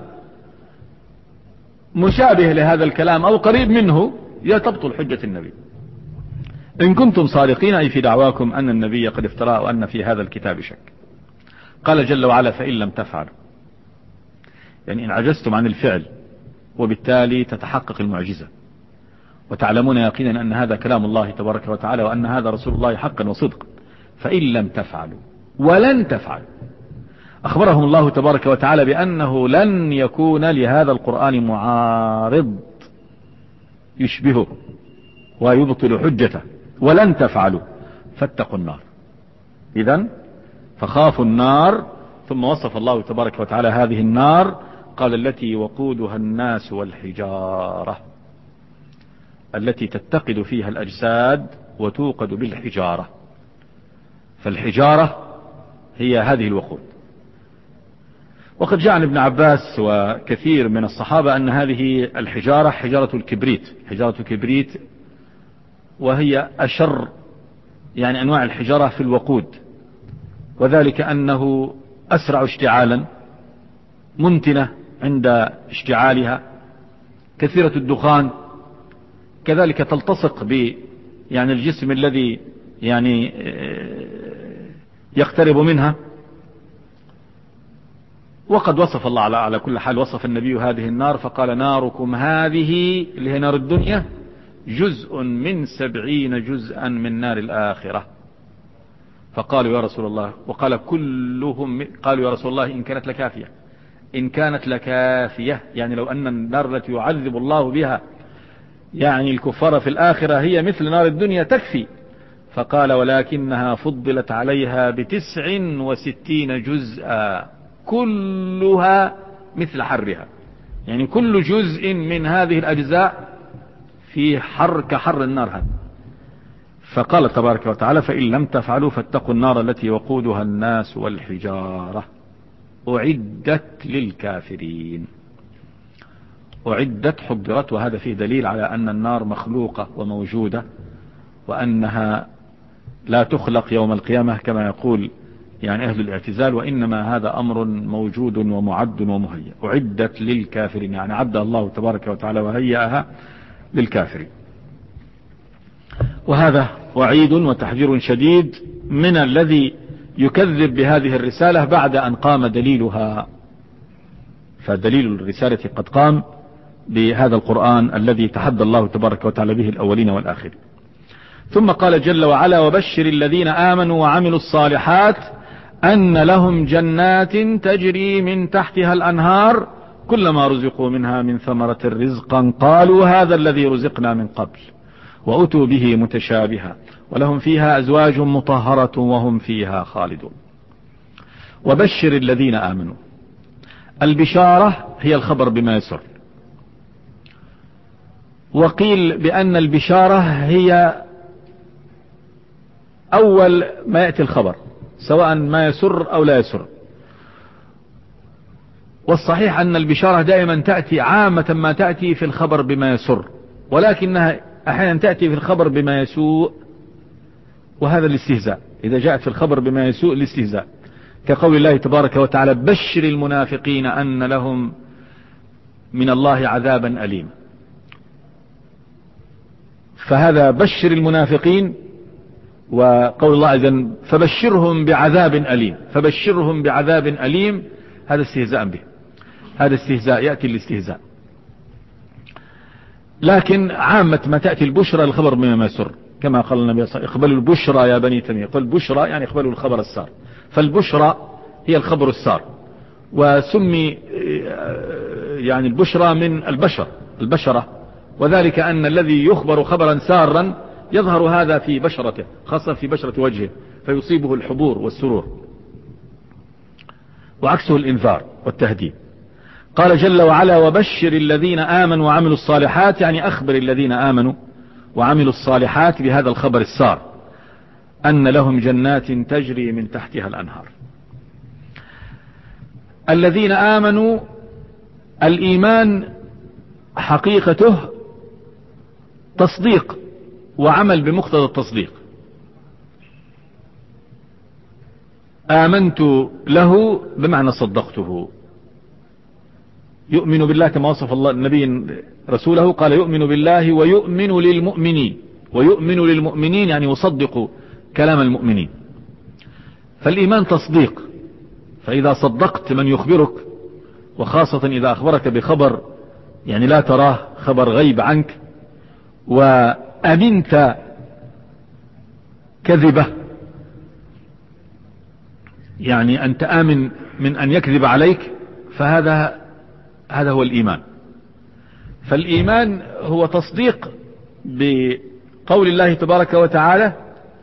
مشابه لهذا الكلام أو قريب منه تبطل حجة النبي. إن كنتم صادقين أي في دعواكم أن النبي قد افترى وأن في هذا الكتاب شك. قال جل وعلا: فإن لم تفعلوا، يعني إن عجزتم عن الفعل وبالتالي تتحقق المعجزة وتعلمون يقينا أن هذا كلام الله تبارك وتعالى وأن هذا رسول الله حقا وصدقا، فإن لم تفعلوا ولن تفعلوا. أخبرهم الله تبارك وتعالى بأنه لن يكون لهذا القرآن معارض يشبهه ويبطل حجته، ولن تفعلوا فاتقوا النار. إذن فخافوا النار، ثم وصف الله تبارك وتعالى هذه النار، قال: التي وقودها الناس والحجارة، التي تتقد فيها الأجساد وتوقد بالحجارة. فالحجارة هي هذه الوقود. وقد جاء عن ابن عباس وكثير من الصحابة أن هذه الحجارة حجارة الكبريت، حجارة الكبريت، وهي أشر يعني أنواع الحجارة في الوقود، وذلك أنه أسرع اشتعالا، منتنة عند اشتعالها، كثيرة الدخان، كذلك تلتصق ب يعني الجسم الذي يعني يقترب منها. وقد وصف الله على كل حال، وصف النبي هذه النار فقال: ناركم هذه اللي هي نار الدنيا جزء من 70 جزءا من نار الآخرة. فقالوا: يا رسول الله، وقال كلهم قالوا: يا رسول الله إن كانت لكافية، إن كانت لكافية، يعني لو أن النار التي يعذب الله بها يعني الكفار في الآخرة هي مثل نار الدنيا تكفي. فقال: ولكنها فضلت عليها ب69 جزءا كلها مثل حرها، يعني كل جزء من هذه الأجزاء في حر كحر النار هذا. فقال تبارك وتعالى فإن لم تفعلوا فاتقوا النار التي وقودها الناس والحجارة أعدت للكافرين. أعدت حضرت، وهذا فيه دليل على أن النار مخلوقة وموجودة، وأنها لا تخلق يوم القيامة كما يقول يعني أهل الاعتزال، وإنما هذا أمر موجود ومعد ومهيأ. أعدت للكافرين يعني عد الله تبارك وتعالى وهيئها للكافرين. وهذا وعيد وتحذير شديد من الذي يكذب بهذه الرسالة بعد أن قام دليلها. فدليل الرسالة قد قام بهذا القرآن الذي تحدى الله تبارك وتعالى به الأولين والآخرين. ثم قال جل وعلا وبشر الذين آمنوا وعملوا الصالحات أن لهم جنات تجري من تحتها الأنهار كلما رزقوا منها من ثمرة رزقا قالوا هذا الذي رزقنا من قبل وأتوا به متشابها ولهم فيها أزواج مطهرة وهم فيها خالدون. وبشر الذين آمنوا، البشارة هي الخبر بما يسر، وقيل بأن البشارة هي أول ما يأتي الخبر سواء ما يسر أو لا يسر. والصحيح أن البشارة دائما تأتي عامة ما تأتي في الخبر بما يسر، ولكنها أحيانا تأتي في الخبر بما يسوء، وهذا الاستهزاء. إذا جاءت في الخبر بما يسوء الاستهزاء، كقول الله تبارك وتعالى بشر المنافقين أن لهم من الله عذابا أليم. فهذا بشر المنافقين، وقول الله إذن فبشرهم بعذاب أليم، فبشرهم بعذاب أليم، هذا استهزاء به، هذا استهزاء، يأتي الاستهزاء. لكن عامة ما تأتي البشرى الخبر بما يسر، كما قال النبي صلى الله عليه وسلم اقبلوا البشرى يا بني تميم. قال البشرى يعني اقبلوا الخبر السار، فالبشرى هي الخبر السار، وسمي يعني البشرى من البشرة، وذلك أن الذي يخبر خبرا سارا يظهر هذا في بشرته، خاصة في بشرة وجهه، فيصيبه الحبور والسرور، وعكسه الإنذار والتهديد. قال جل وعلا وبشر الذين آمنوا وعملوا الصالحات، يعني أخبر الذين آمنوا وعملوا الصالحات بهذا الخبر السار أن لهم جنات تجري من تحتها الأنهار. الذين آمنوا، الإيمان حقيقته تصديق وعمل بمقتضى التصديق. آمنت له بمعنى صدقته. يؤمن بالله كما وصف الله النبي رسوله، قال يؤمن بالله ويؤمن للمؤمنين، ويؤمن للمؤمنين يعني يصدق كلام المؤمنين. فالإيمان تصديق، فإذا صدقت من يخبرك، وخاصة إذا أخبرك بخبر يعني لا تراه، خبر غيب عنك، وأمنت كذبة، يعني أنت آمن من أن يكذب عليك، فهذا هو الإيمان. فالإيمان هو تصديق بقول الله تبارك وتعالى،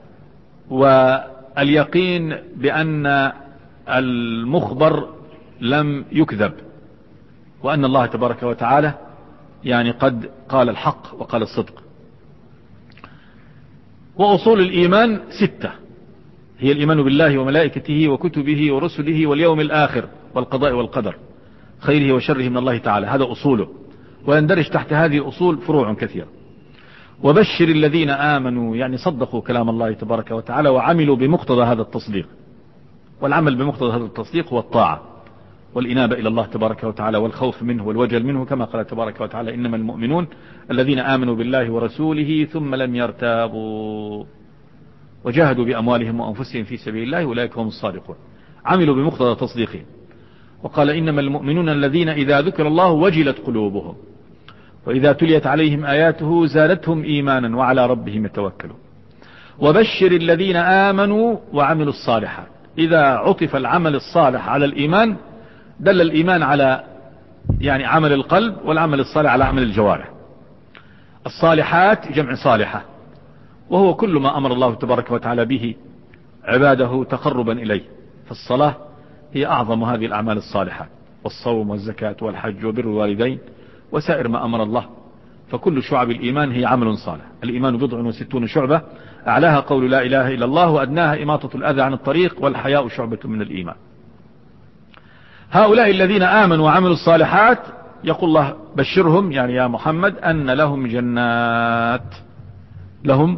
واليقين بأن المخبر لم يكذب، وأن الله تبارك وتعالى يعني قد قال الحق وقال الصدق. وأصول الإيمان 6، هي الإيمان بالله وملائكته وكتبه ورسله واليوم الآخر والقضاء والقدر خيره وشره من الله تعالى، هذا أصوله، ويندرج تحت هذه الأصول فروع كثيرة. وبشر الذين آمنوا يعني صدقوا كلام الله تبارك وتعالى وعملوا بمقتضى هذا التصديق. والعمل بمقتضى هذا التصديق هو الطاعة والإنابة إلى الله تبارك وتعالى والخوف منه والوجل منه، كما قال تبارك وتعالى إنما المؤمنون الذين آمنوا بالله ورسوله ثم لم يرتابوا وجاهدوا بأموالهم وأنفسهم في سبيل الله أولئك هم الصادقون. عملوا بمقتضى تصديقهم. وقال إنما المؤمنون الذين إذا ذكر الله وجلت قلوبهم وإذا تليت عليهم آياته زادتهم إيمانا وعلى ربهم يتوكلون. وبشر الذين آمنوا وعملوا الصالحات، إذا عطف العمل الصالح على الإيمان دل الإيمان على يعني عمل القلب، والعمل الصالح على عمل الجوارح. الصالحات جمع صالحة، وهو كل ما أمر الله تبارك وتعالى به عباده تقربا إليه. فالصلاة هي أعظم هذه الأعمال الصالحة، والصوم والزكاة والحج وبر الوالدين وسائر ما أمر الله فكل شعب الإيمان هي عمل صالح. الإيمان 60 شعبة، أعلاها قول لا إله إلا الله، وأدناها إماطة الأذى عن الطريق، والحياء شعبة من الإيمان. هؤلاء الذين آمنوا وعملوا الصالحات يقول الله بشرهم، يعني يا محمد، أن لهم جنات. لهم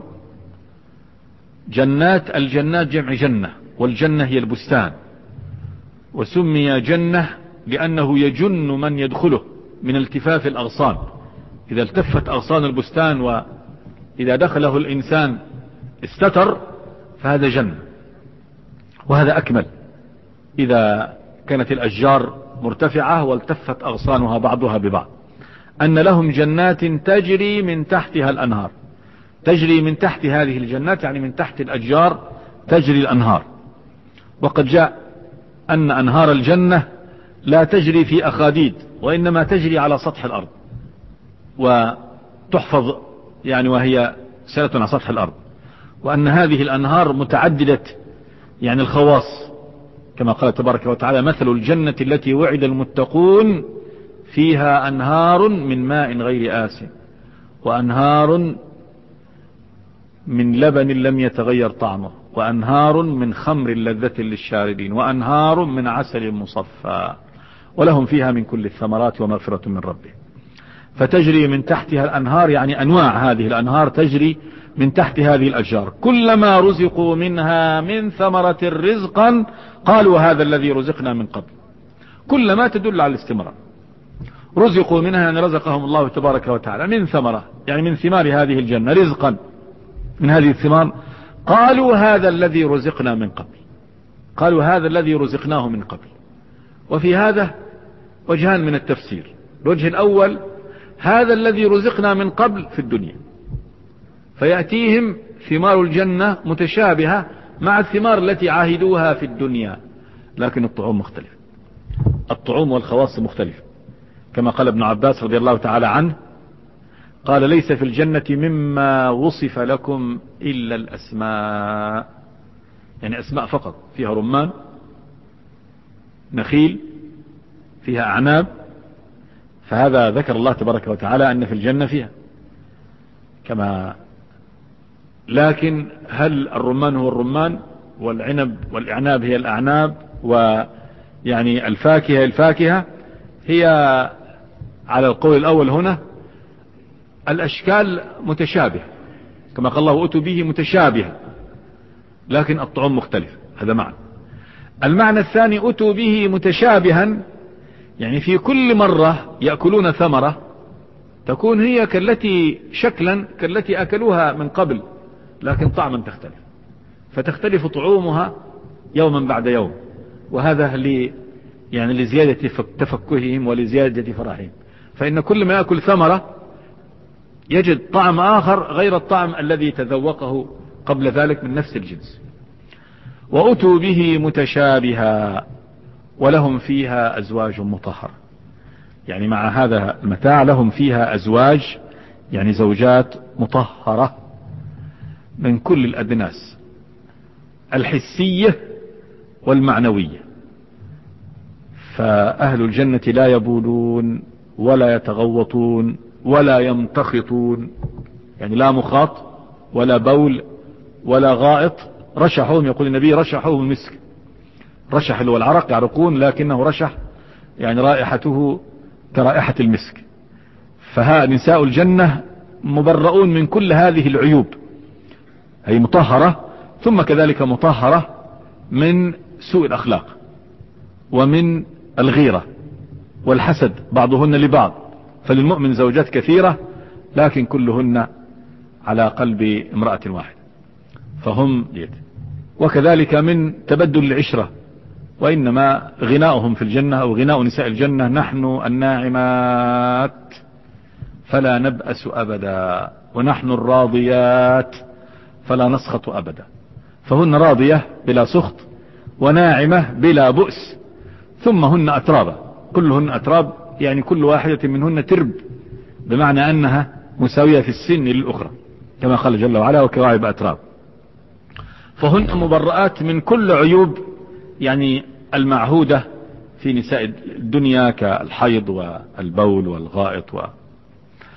جنات، الجنات جمع جنة، والجنة هي البستان، وسمي جنة لأنه يجن من يدخله من التفاف الأغصان. إذا التفت أغصان البستان وإذا دخله الإنسان استتر، فهذا جنة. وهذا أكمل إذا كانت الأشجار مرتفعة والتفت أغصانها بعضها ببعض. أن لهم جنات تجري من تحتها الأنهار. تجري من تحت هذه الجنات يعني من تحت الأشجار تجري الأنهار. وقد جاء أن أنهار الجنة لا تجري في أخاديد، وإنما تجري على سطح الأرض وتحفظ، يعني وهي سيرة على سطح الأرض. وأن هذه الأنهار متعددة يعني الخواص، كما قال تبارك وتعالى مثل الجنة التي وعد المتقون فيها أنهار من ماء غير آسن، وأنهار من لبن لم يتغير طعمه، وأنهار من خمر لذة للشاربين، وأنهار من عسل مصفى، ولهم فيها من كل الثمرات ومغفرة من ربهم. فتجري من تحتها الأنهار، يعني أنواع هذه الأنهار تجري من تحت هذه الأشجار. كلما رزقوا منها من ثمرة رزقا قالوا هذا الذي رزقنا من قبل. كلما تدل على الاستمرار. رزقوا منها يعني رزقهم الله تبارك وتعالى من ثمرة، يعني من ثمار هذه الجنة رزقا من هذه الثمار. قالوا هذا الذي رزقنا من قبل. قالوا هذا الذي رزقناه من قبل. وفي هذا وجهان من التفسير. الوجه الأول هذا الذي رزقنا من قبل في الدنيا، فيأتيهم ثمار الجنة متشابهة مع الثمار التي عاهدوها في الدنيا، لكن الطعوم مختلفة. الطعوم والخواص مختلفة، كما قال ابن عباس رضي الله تعالى عنه قال ليس في الجنة مما وصف لكم إلا الأسماء، يعني أسماء فقط، فيها رمان، نخيل، فيها أعناب. فهذا ذكر الله تبارك وتعالى أن في الجنة فيها كما، لكن هل الرمان هو الرمان والعنب والأعناب هي الأعناب، ويعني الفاكهة الفاكهة هي على القول الأول هنا الأشكال متشابهة، كما قال الله أتوا به متشابهة، لكن الطعوم مختلف. هذا معنى. المعنى الثاني أتوا به متشابها، يعني في كل مرة يأكلون ثمرة تكون هي كالتي شكلا كالتي أكلوها من قبل، لكن طعما تختلف، فتختلف طعومها يوما بعد يوم. وهذا يعني لزيادة تفكههم ولزيادة فرحهم. فإن كل ما يأكل ثمرة يجد طعم آخر غير الطعم الذي تذوقه قبل ذلك من نفس الجنس. وأتوا به متشابها ولهم فيها أزواج مطهرة، يعني مع هذا المتاع لهم فيها أزواج، يعني زوجات مطهرة من كل الأدناس الحسية والمعنوية. فأهل الجنة لا يبولون ولا يتغوطون ولا يمتخطون، يعني لا مخاط ولا بول ولا غائط. رشحهم، يقول النبي رشحهم المسك. رشح اللي هو العرق، يعرقون، لكنه رشح يعني رائحته كرائحة المسك. فها نساء الجنة مبرؤون من كل هذه العيوب، هي مطهرة، ثم كذلك مطهرة من سوء الأخلاق ومن الغيرة والحسد بعضهن لبعض. فللمؤمن زوجات كثيرة لكن كلهن على قلب امرأة واحدة، فهم وكذلك من تبدل العشرة. وإنما غناؤهم في الجنة أو غناء نساء الجنة نحن الناعمات فلا نبأس أبدا، ونحن الراضيات فلا نسخط أبدا. فهن راضية بلا سخط، وناعمة بلا بؤس، ثم هن أترابا، كلهن أتراب، يعني كل واحدة منهن ترب، بمعنى أنها مساوية في السن للأخرى، كما قال جل وعلا وكواعب أتراب. فهن مبرآت من كل عيوب يعني المعهودة في نساء الدنيا كالحيض والبول والغائط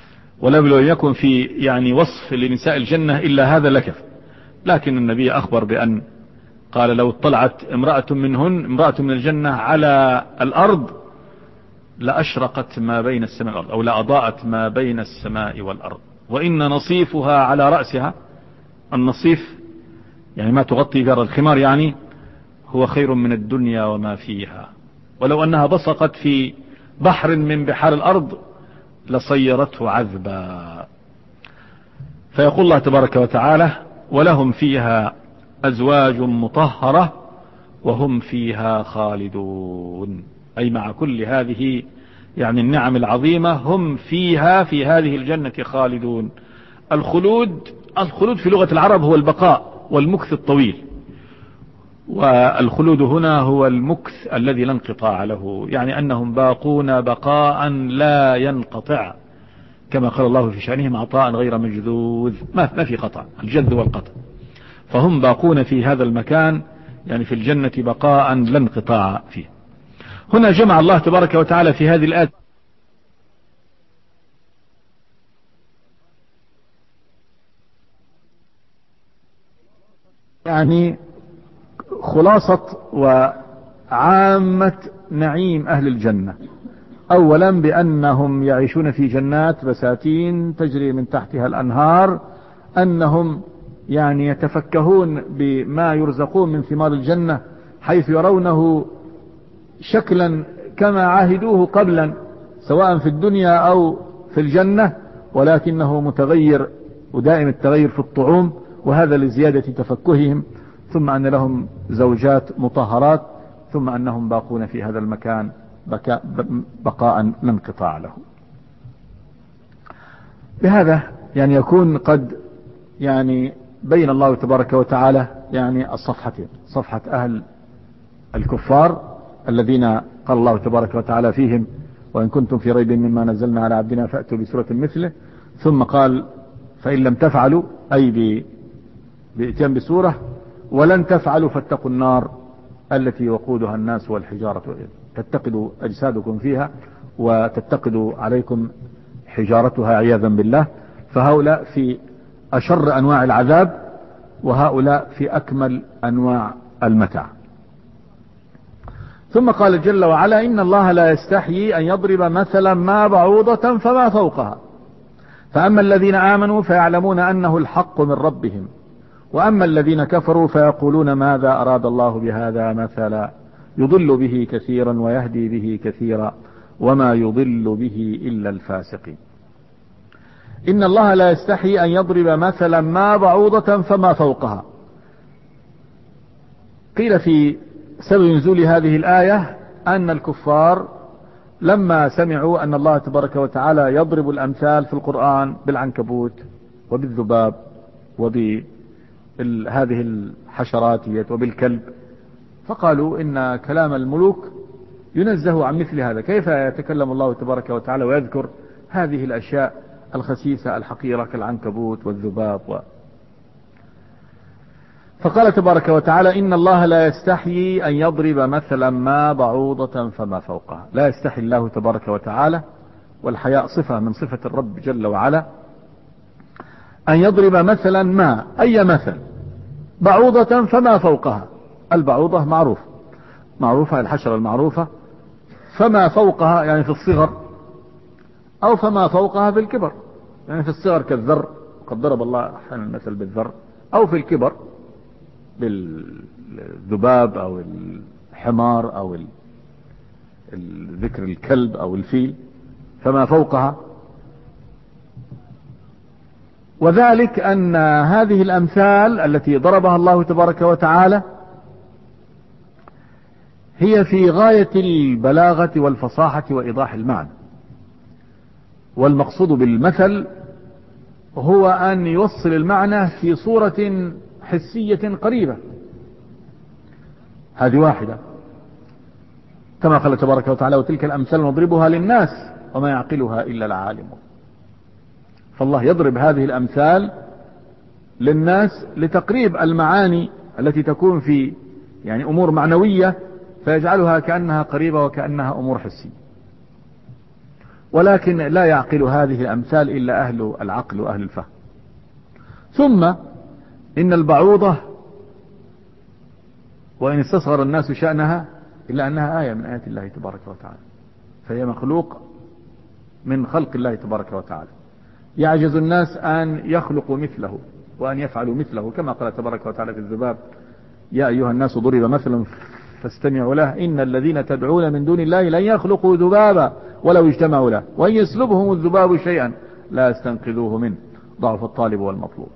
ولم يكن في يعني وصف لنساء الجنة إلا هذا لكف. لكن النبي أخبر بأن قال لو اطلعت امرأة من الجنة على الأرض لأشرقت ما بين السماء والأرض، أو لأضاءت ما بين السماء والأرض، وإن نصيفها على رأسها، النصيف يعني ما تغطي جر الخمار، يعني هو خير من الدنيا وما فيها، ولو أنها بصقت في بحر من بحار الأرض لصيرته عذبا. فيقول الله تبارك وتعالى ولهم فيها أزواج مطهرة وهم فيها خالدون، أي مع كل هذه يعني النعم العظيمة هم فيها في هذه الجنة خالدون. الخلود في لغة العرب هو البقاء والمكث الطويل، والخلود هنا هو المكث الذي لا انقطاع له، يعني أنهم باقون بقاء لا ينقطع، كما قال الله في شأنهم عطاء غير مجذوذ، ما في قطع، الجذ والقطع، فهم باقون في هذا المكان يعني في الجنة بقاء لا انقطاع فيه. هنا جمع الله تبارك وتعالى في هذه الآية يعني خلاصة وعامة نعيم أهل الجنة. أولا بأنهم يعيشون في جنات بساتين تجري من تحتها الأنهار، أنهم يعني يتفكهون بما يرزقون من ثمار الجنة حيث يرونه شكلا كما عاهدوه قبلا سواء في الدنيا أو في الجنة، ولكنه متغير ودائم التغير في الطعوم، وهذا لزيادة تفكههم. ثم أن لهم زوجات مطهرات، ثم أنهم باقون في هذا المكان بقاء لا انقطاع له. بهذا يعني يكون قد يعني بين الله تبارك وتعالى يعني الصفحتين، صفحة أهل الكفار الذين قال الله تبارك وتعالى فيهم وإن كنتم في ريب مما نزلنا على عبدنا فأتوا بسورة مثله، ثم قال فإن لم تفعلوا أي بإتيان بسورة، ولن تفعلوا فاتقوا النار التي وقودها الناس والحجارة، تتقدوا أجسادكم فيها وتتقدوا عليكم حجارتها عياذا بالله. فهؤلاء في أشر أنواع العذاب، وهؤلاء في أكمل أنواع المتاع. ثم قال جل وعلا إن الله لا يستحيي أن يضرب مثلا ما بعوضة فما فوقها، فأما الذين آمنوا فيعلمون أنه الحق من ربهم، وأما الذين كفروا فيقولون ماذا أراد الله بهذا مثلا يضل به كثيرا ويهدي به كثيرا وما يضل به إلا الفاسقين. إن الله لا يستحي أن يضرب مثلا ما بعوضة فما فوقها. قيل في سبب نزول هذه الآية أن الكفار لما سمعوا أن الله تبارك وتعالى يضرب الأمثال في القرآن بالعنكبوت وبالذباب وبهذه الحشرات وبالكلب، فقالوا إن كلام الملوك ينزه عن مثل هذا، كيف يتكلم الله تبارك وتعالى ويذكر هذه الأشياء الخسيسة الحقيرة كالعنكبوت والذباب فقال تبارك وتعالى إن الله لا يستحيي أن يضرب مثلا ما بعوضة فما فوقها. لا يستحي الله تبارك وتعالى، والحياء صفة من صفة الرب جل وعلا، أن يضرب مثلا ما أي مثل بعوضة فما فوقها. البعوضة معروفة الحشرة المعروفة، فما فوقها يعني في الصغر، أو فما فوقها في الكبر، يعني في الصغر كالذر، قد ضرب الله أحيانا المثل بالذر، أو في الكبر بالذباب أو الحمار أو ذكر الكلب أو الفيل، فما فوقها. وذلك أن هذه الأمثال التي ضربها الله تبارك وتعالى هي في غاية البلاغة والفصاحة وإيضاح المعنى، والمقصود بالمثل هو أن يوصل المعنى في صورة حسية قريبة. هذه واحدة، كما قال تبارك وتعالى وتلك الأمثال نضربها للناس وما يعقلها إلا العالمون. فالله يضرب هذه الأمثال للناس لتقريب المعاني التي تكون في يعني أمور معنوية، فيجعلها كأنها قريبة وكأنها أمور حسية. ولكن لا يعقل هذه الأمثال إلا أهل العقل وأهل الفهم. ثم إن البعوضة وإن استصغر الناس شأنها إلا أنها آية من آيات الله تبارك وتعالى، فهي مخلوق من خلق الله تبارك وتعالى. يعجز الناس أن يخلقوا مثله وأن يفعلوا مثله، كما قال تبارك وتعالى في الذباب: يا أيها الناس ضرب مثل فاستمعوا له إن الذين تدعون من دون الله لن يخلقوا ذبابا ولو اجتمعوا له وإن يسلبهم الذباب شيئا لا يستنقذوه منه ضعف الطالب والمطلوب.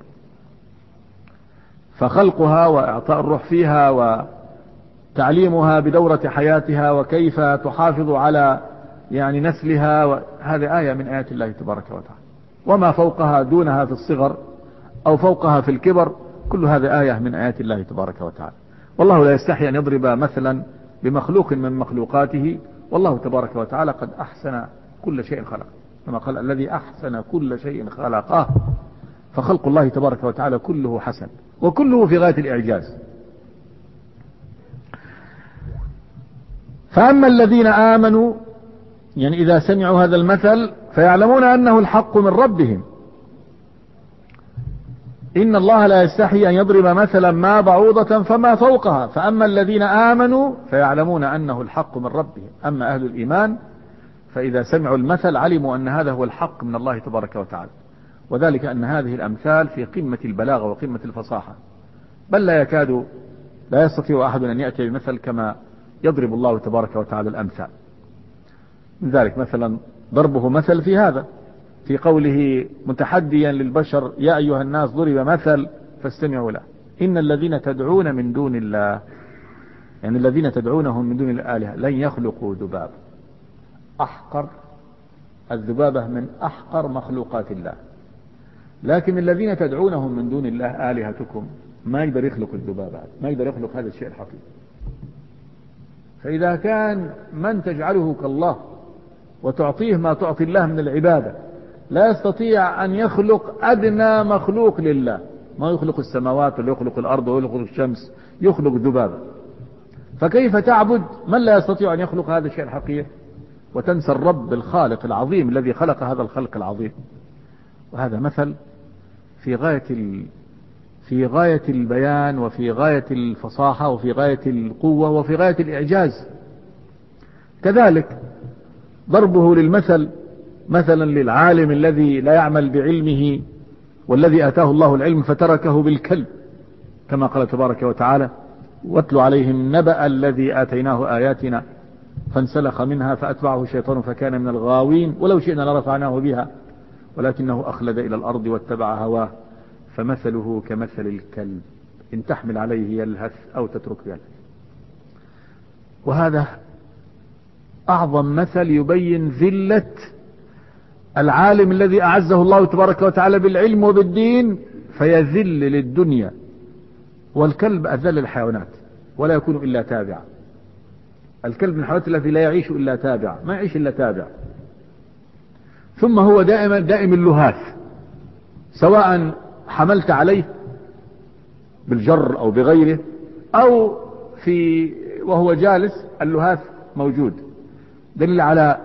فخلقها وإعطاء الروح فيها وتعليمها بدورة حياتها وكيف تحافظ على نسلها، هذه آية من آيات الله تبارك وتعالى. وما فوقها دونها في الصغر أو فوقها في الكبر، كل هذا آية من آيات الله تبارك وتعالى. والله لا يستحي أن يضرب مثلا بمخلوق من مخلوقاته، والله تبارك وتعالى قد أحسن كل شيء خلق، كما قال: الذي أحسن كل شيء خلقه. فخلق الله تبارك وتعالى كله حسن وكله في غاية الإعجاز. فأما الذين آمنوا إذا سمعوا هذا المثل فيعلمون أنه الحق من ربهم. إن الله لا يستحي أن يضرب مثلا ما بعوضة فما فوقها. فأما الذين آمنوا فيعلمون أنه الحق من ربهم. أما أهل الإيمان فإذا سمعوا المثل علموا أن هذا هو الحق من الله تبارك وتعالى، وذلك أن هذه الأمثال في قمة البلاغة وقمة الفصاحة، بل لا يستطيع أحد أن يأتي بمثل كما يضرب الله تبارك وتعالى الأمثال. من ذلك مثلا ضربه مثل في هذا، في قوله متحديا للبشر: يا أيها الناس ضرب مثل فاستمعوا له إن الذين تدعون من دون الله، الذين تدعونهم من دون الآلهة لن يخلقوا ذبابا. أحقر الذبابة من أحقر مخلوقات الله، لكن الذين تدعونهم من دون الله آلهتكم ما يقدر يخلق الذبابة، ما يقدر يخلق هذا الشيء الحقيقي. فإذا كان من تجعله كالله وتعطيه ما تعطي الله من العبادة لا يستطيع أن يخلق أدنى مخلوق لله، ما يخلق السماوات ولا يخلق الأرض ولا يخلق الشمس، يخلق ذبابة، فكيف تعبد من لا يستطيع أن يخلق هذا الشيء الحقيقي وتنسى الرب الخالق العظيم الذي خلق هذا الخلق العظيم؟ وهذا مثل في غاية البيان وفي غاية الفصاحة وفي غاية القوة وفي غاية الإعجاز. كذلك ضربه للمثل مثلا للعالم الذي لا يعمل بعلمه والذي آتاه الله العلم فتركه بالكلب، كما قال تبارك وتعالى: واتل عليهم نبأ الذي آتيناه آياتنا فانسلخ منها فأتبعه الشيطان فكان من الغاوين ولو شئنا لرفعناه بها ولكنه أخلد إلى الأرض واتبع هواه فمثله كمثل الكلب إن تحمل عليه يلهث أو تتركه يلهث. وهذا أعظم مثل يبين ذلة العالم الذي أعزه الله تبارك وتعالى بالعلم وبالدين فيذل للدنيا. والكلب أذل الحيوانات ولا يكون إلا تابعا. الكلب من الحيوانات التي لا يعيش إلا تابعا، ما يعيش إلا تابع. ثم هو دائم اللهاث، سواء حملت عليه بالجر أو بغيره أو وهو جالس اللهاث موجود، دليل على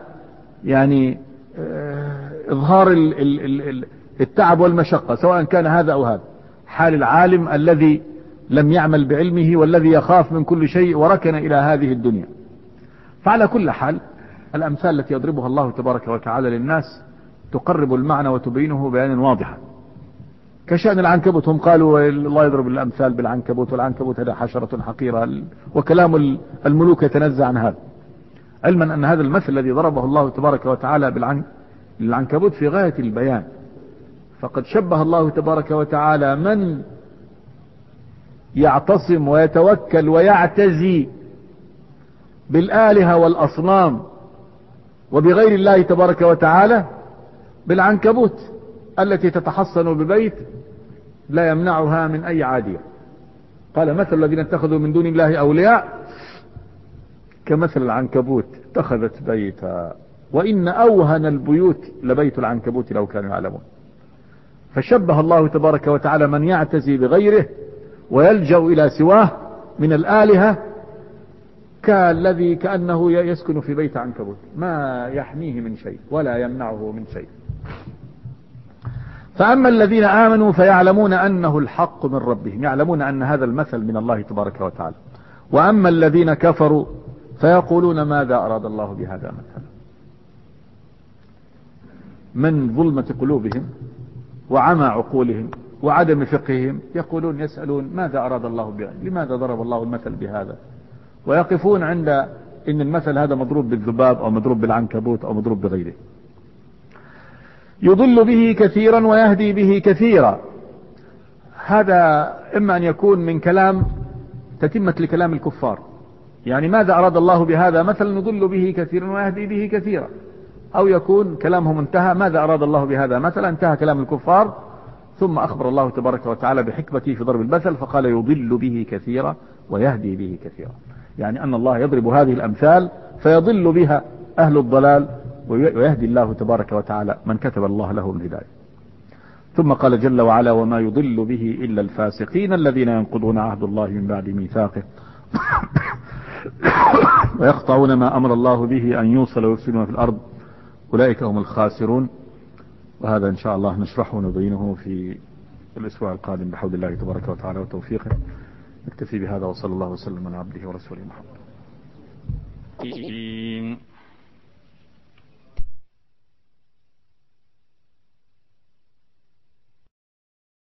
إظهار التعب والمشقة سواء كان هذا أو هذا. حال العالم الذي لم يعمل بعلمه والذي يخاف من كل شيء وركن إلى هذه الدنيا. فعلى كل حال الأمثال التي يضربها الله تبارك وتعالى للناس تقرب المعنى وتبينه بيانا واضحا. كشأن العنكبوت، هم قالوا الله يضرب الأمثال بالعنكبوت والعنكبوت هذا حشرة حقيرة، وكلام الملوك يتنزع عن هذا، علما أن هذا المثل الذي ضربه الله تبارك وتعالى للعنكبوت في غاية البيان. فقد شبه الله تبارك وتعالى من يعتصم ويتوكل ويعتزي بالآلهة والأصنام وبغير الله تبارك وتعالى بالعنكبوت التي تتحصن ببيت لا يمنعها من أي عادية. قال: مثل الذين اتخذوا من دون الله أولياء كمثل العنكبوت اتخذت بيتا وإن أوهن البيوت لبيت العنكبوت لو كانوا يعلمون. فشبه الله تبارك وتعالى من يعتزي بغيره ويلجأ إلى سواه من الآلهة كالذي كأنه يسكن في بيت عنكبوت، ما يحميه من شيء ولا يمنعه من شيء. فأما الذين آمنوا فيعلمون أنه الحق من ربهم، يعلمون أن هذا المثل من الله تبارك وتعالى. وأما الذين كفروا فيقولون ماذا أراد الله بهذا مثلا، من ظلمة قلوبهم وعمى عقولهم وعدم فقههم يقولون يسألون ماذا أراد الله بهذا، لماذا ضرب الله المثل بهذا، ويقفون عند إن المثل هذا مضروب بالذباب أو مضروب بالعنكبوت أو مضروب بغيره. يضل به كثيرا ويهدي به كثيرا، هذا إما أن يكون من كلام تتمة لكلام الكفار، يعني ماذا أراد الله بهذا مثلا نضل به كثيرا ويهدي به كثيرا، أو يكون كلامهم انتهى ماذا أراد الله بهذا مثلا، انتهى كلام الكفار، ثم أخبر الله تبارك وتعالى بحكمته في ضرب المثل فقال يضل به كثيرا ويهدي به كثيرا، يعني أن الله يضرب هذه الأمثال فيضل بها أهل الضلال ويهدي الله تبارك وتعالى من كتب الله له الهداية. ثم قال جل وعلا وما يضل به إلا الفاسقين الذين ينقضون عهد الله من بعد ميثاقه ويقطعون ما أمر الله به أن يوصل ويفسدون في الأرض أولئك هم الخاسرون. وهذا إن شاء الله نشرحه ونبينه في الأسبوع القادم بحول الله تبارك وتعالى وتوفيقه. نكتفي بهذا وصلى الله وسلم على عبده ورسوله محمد.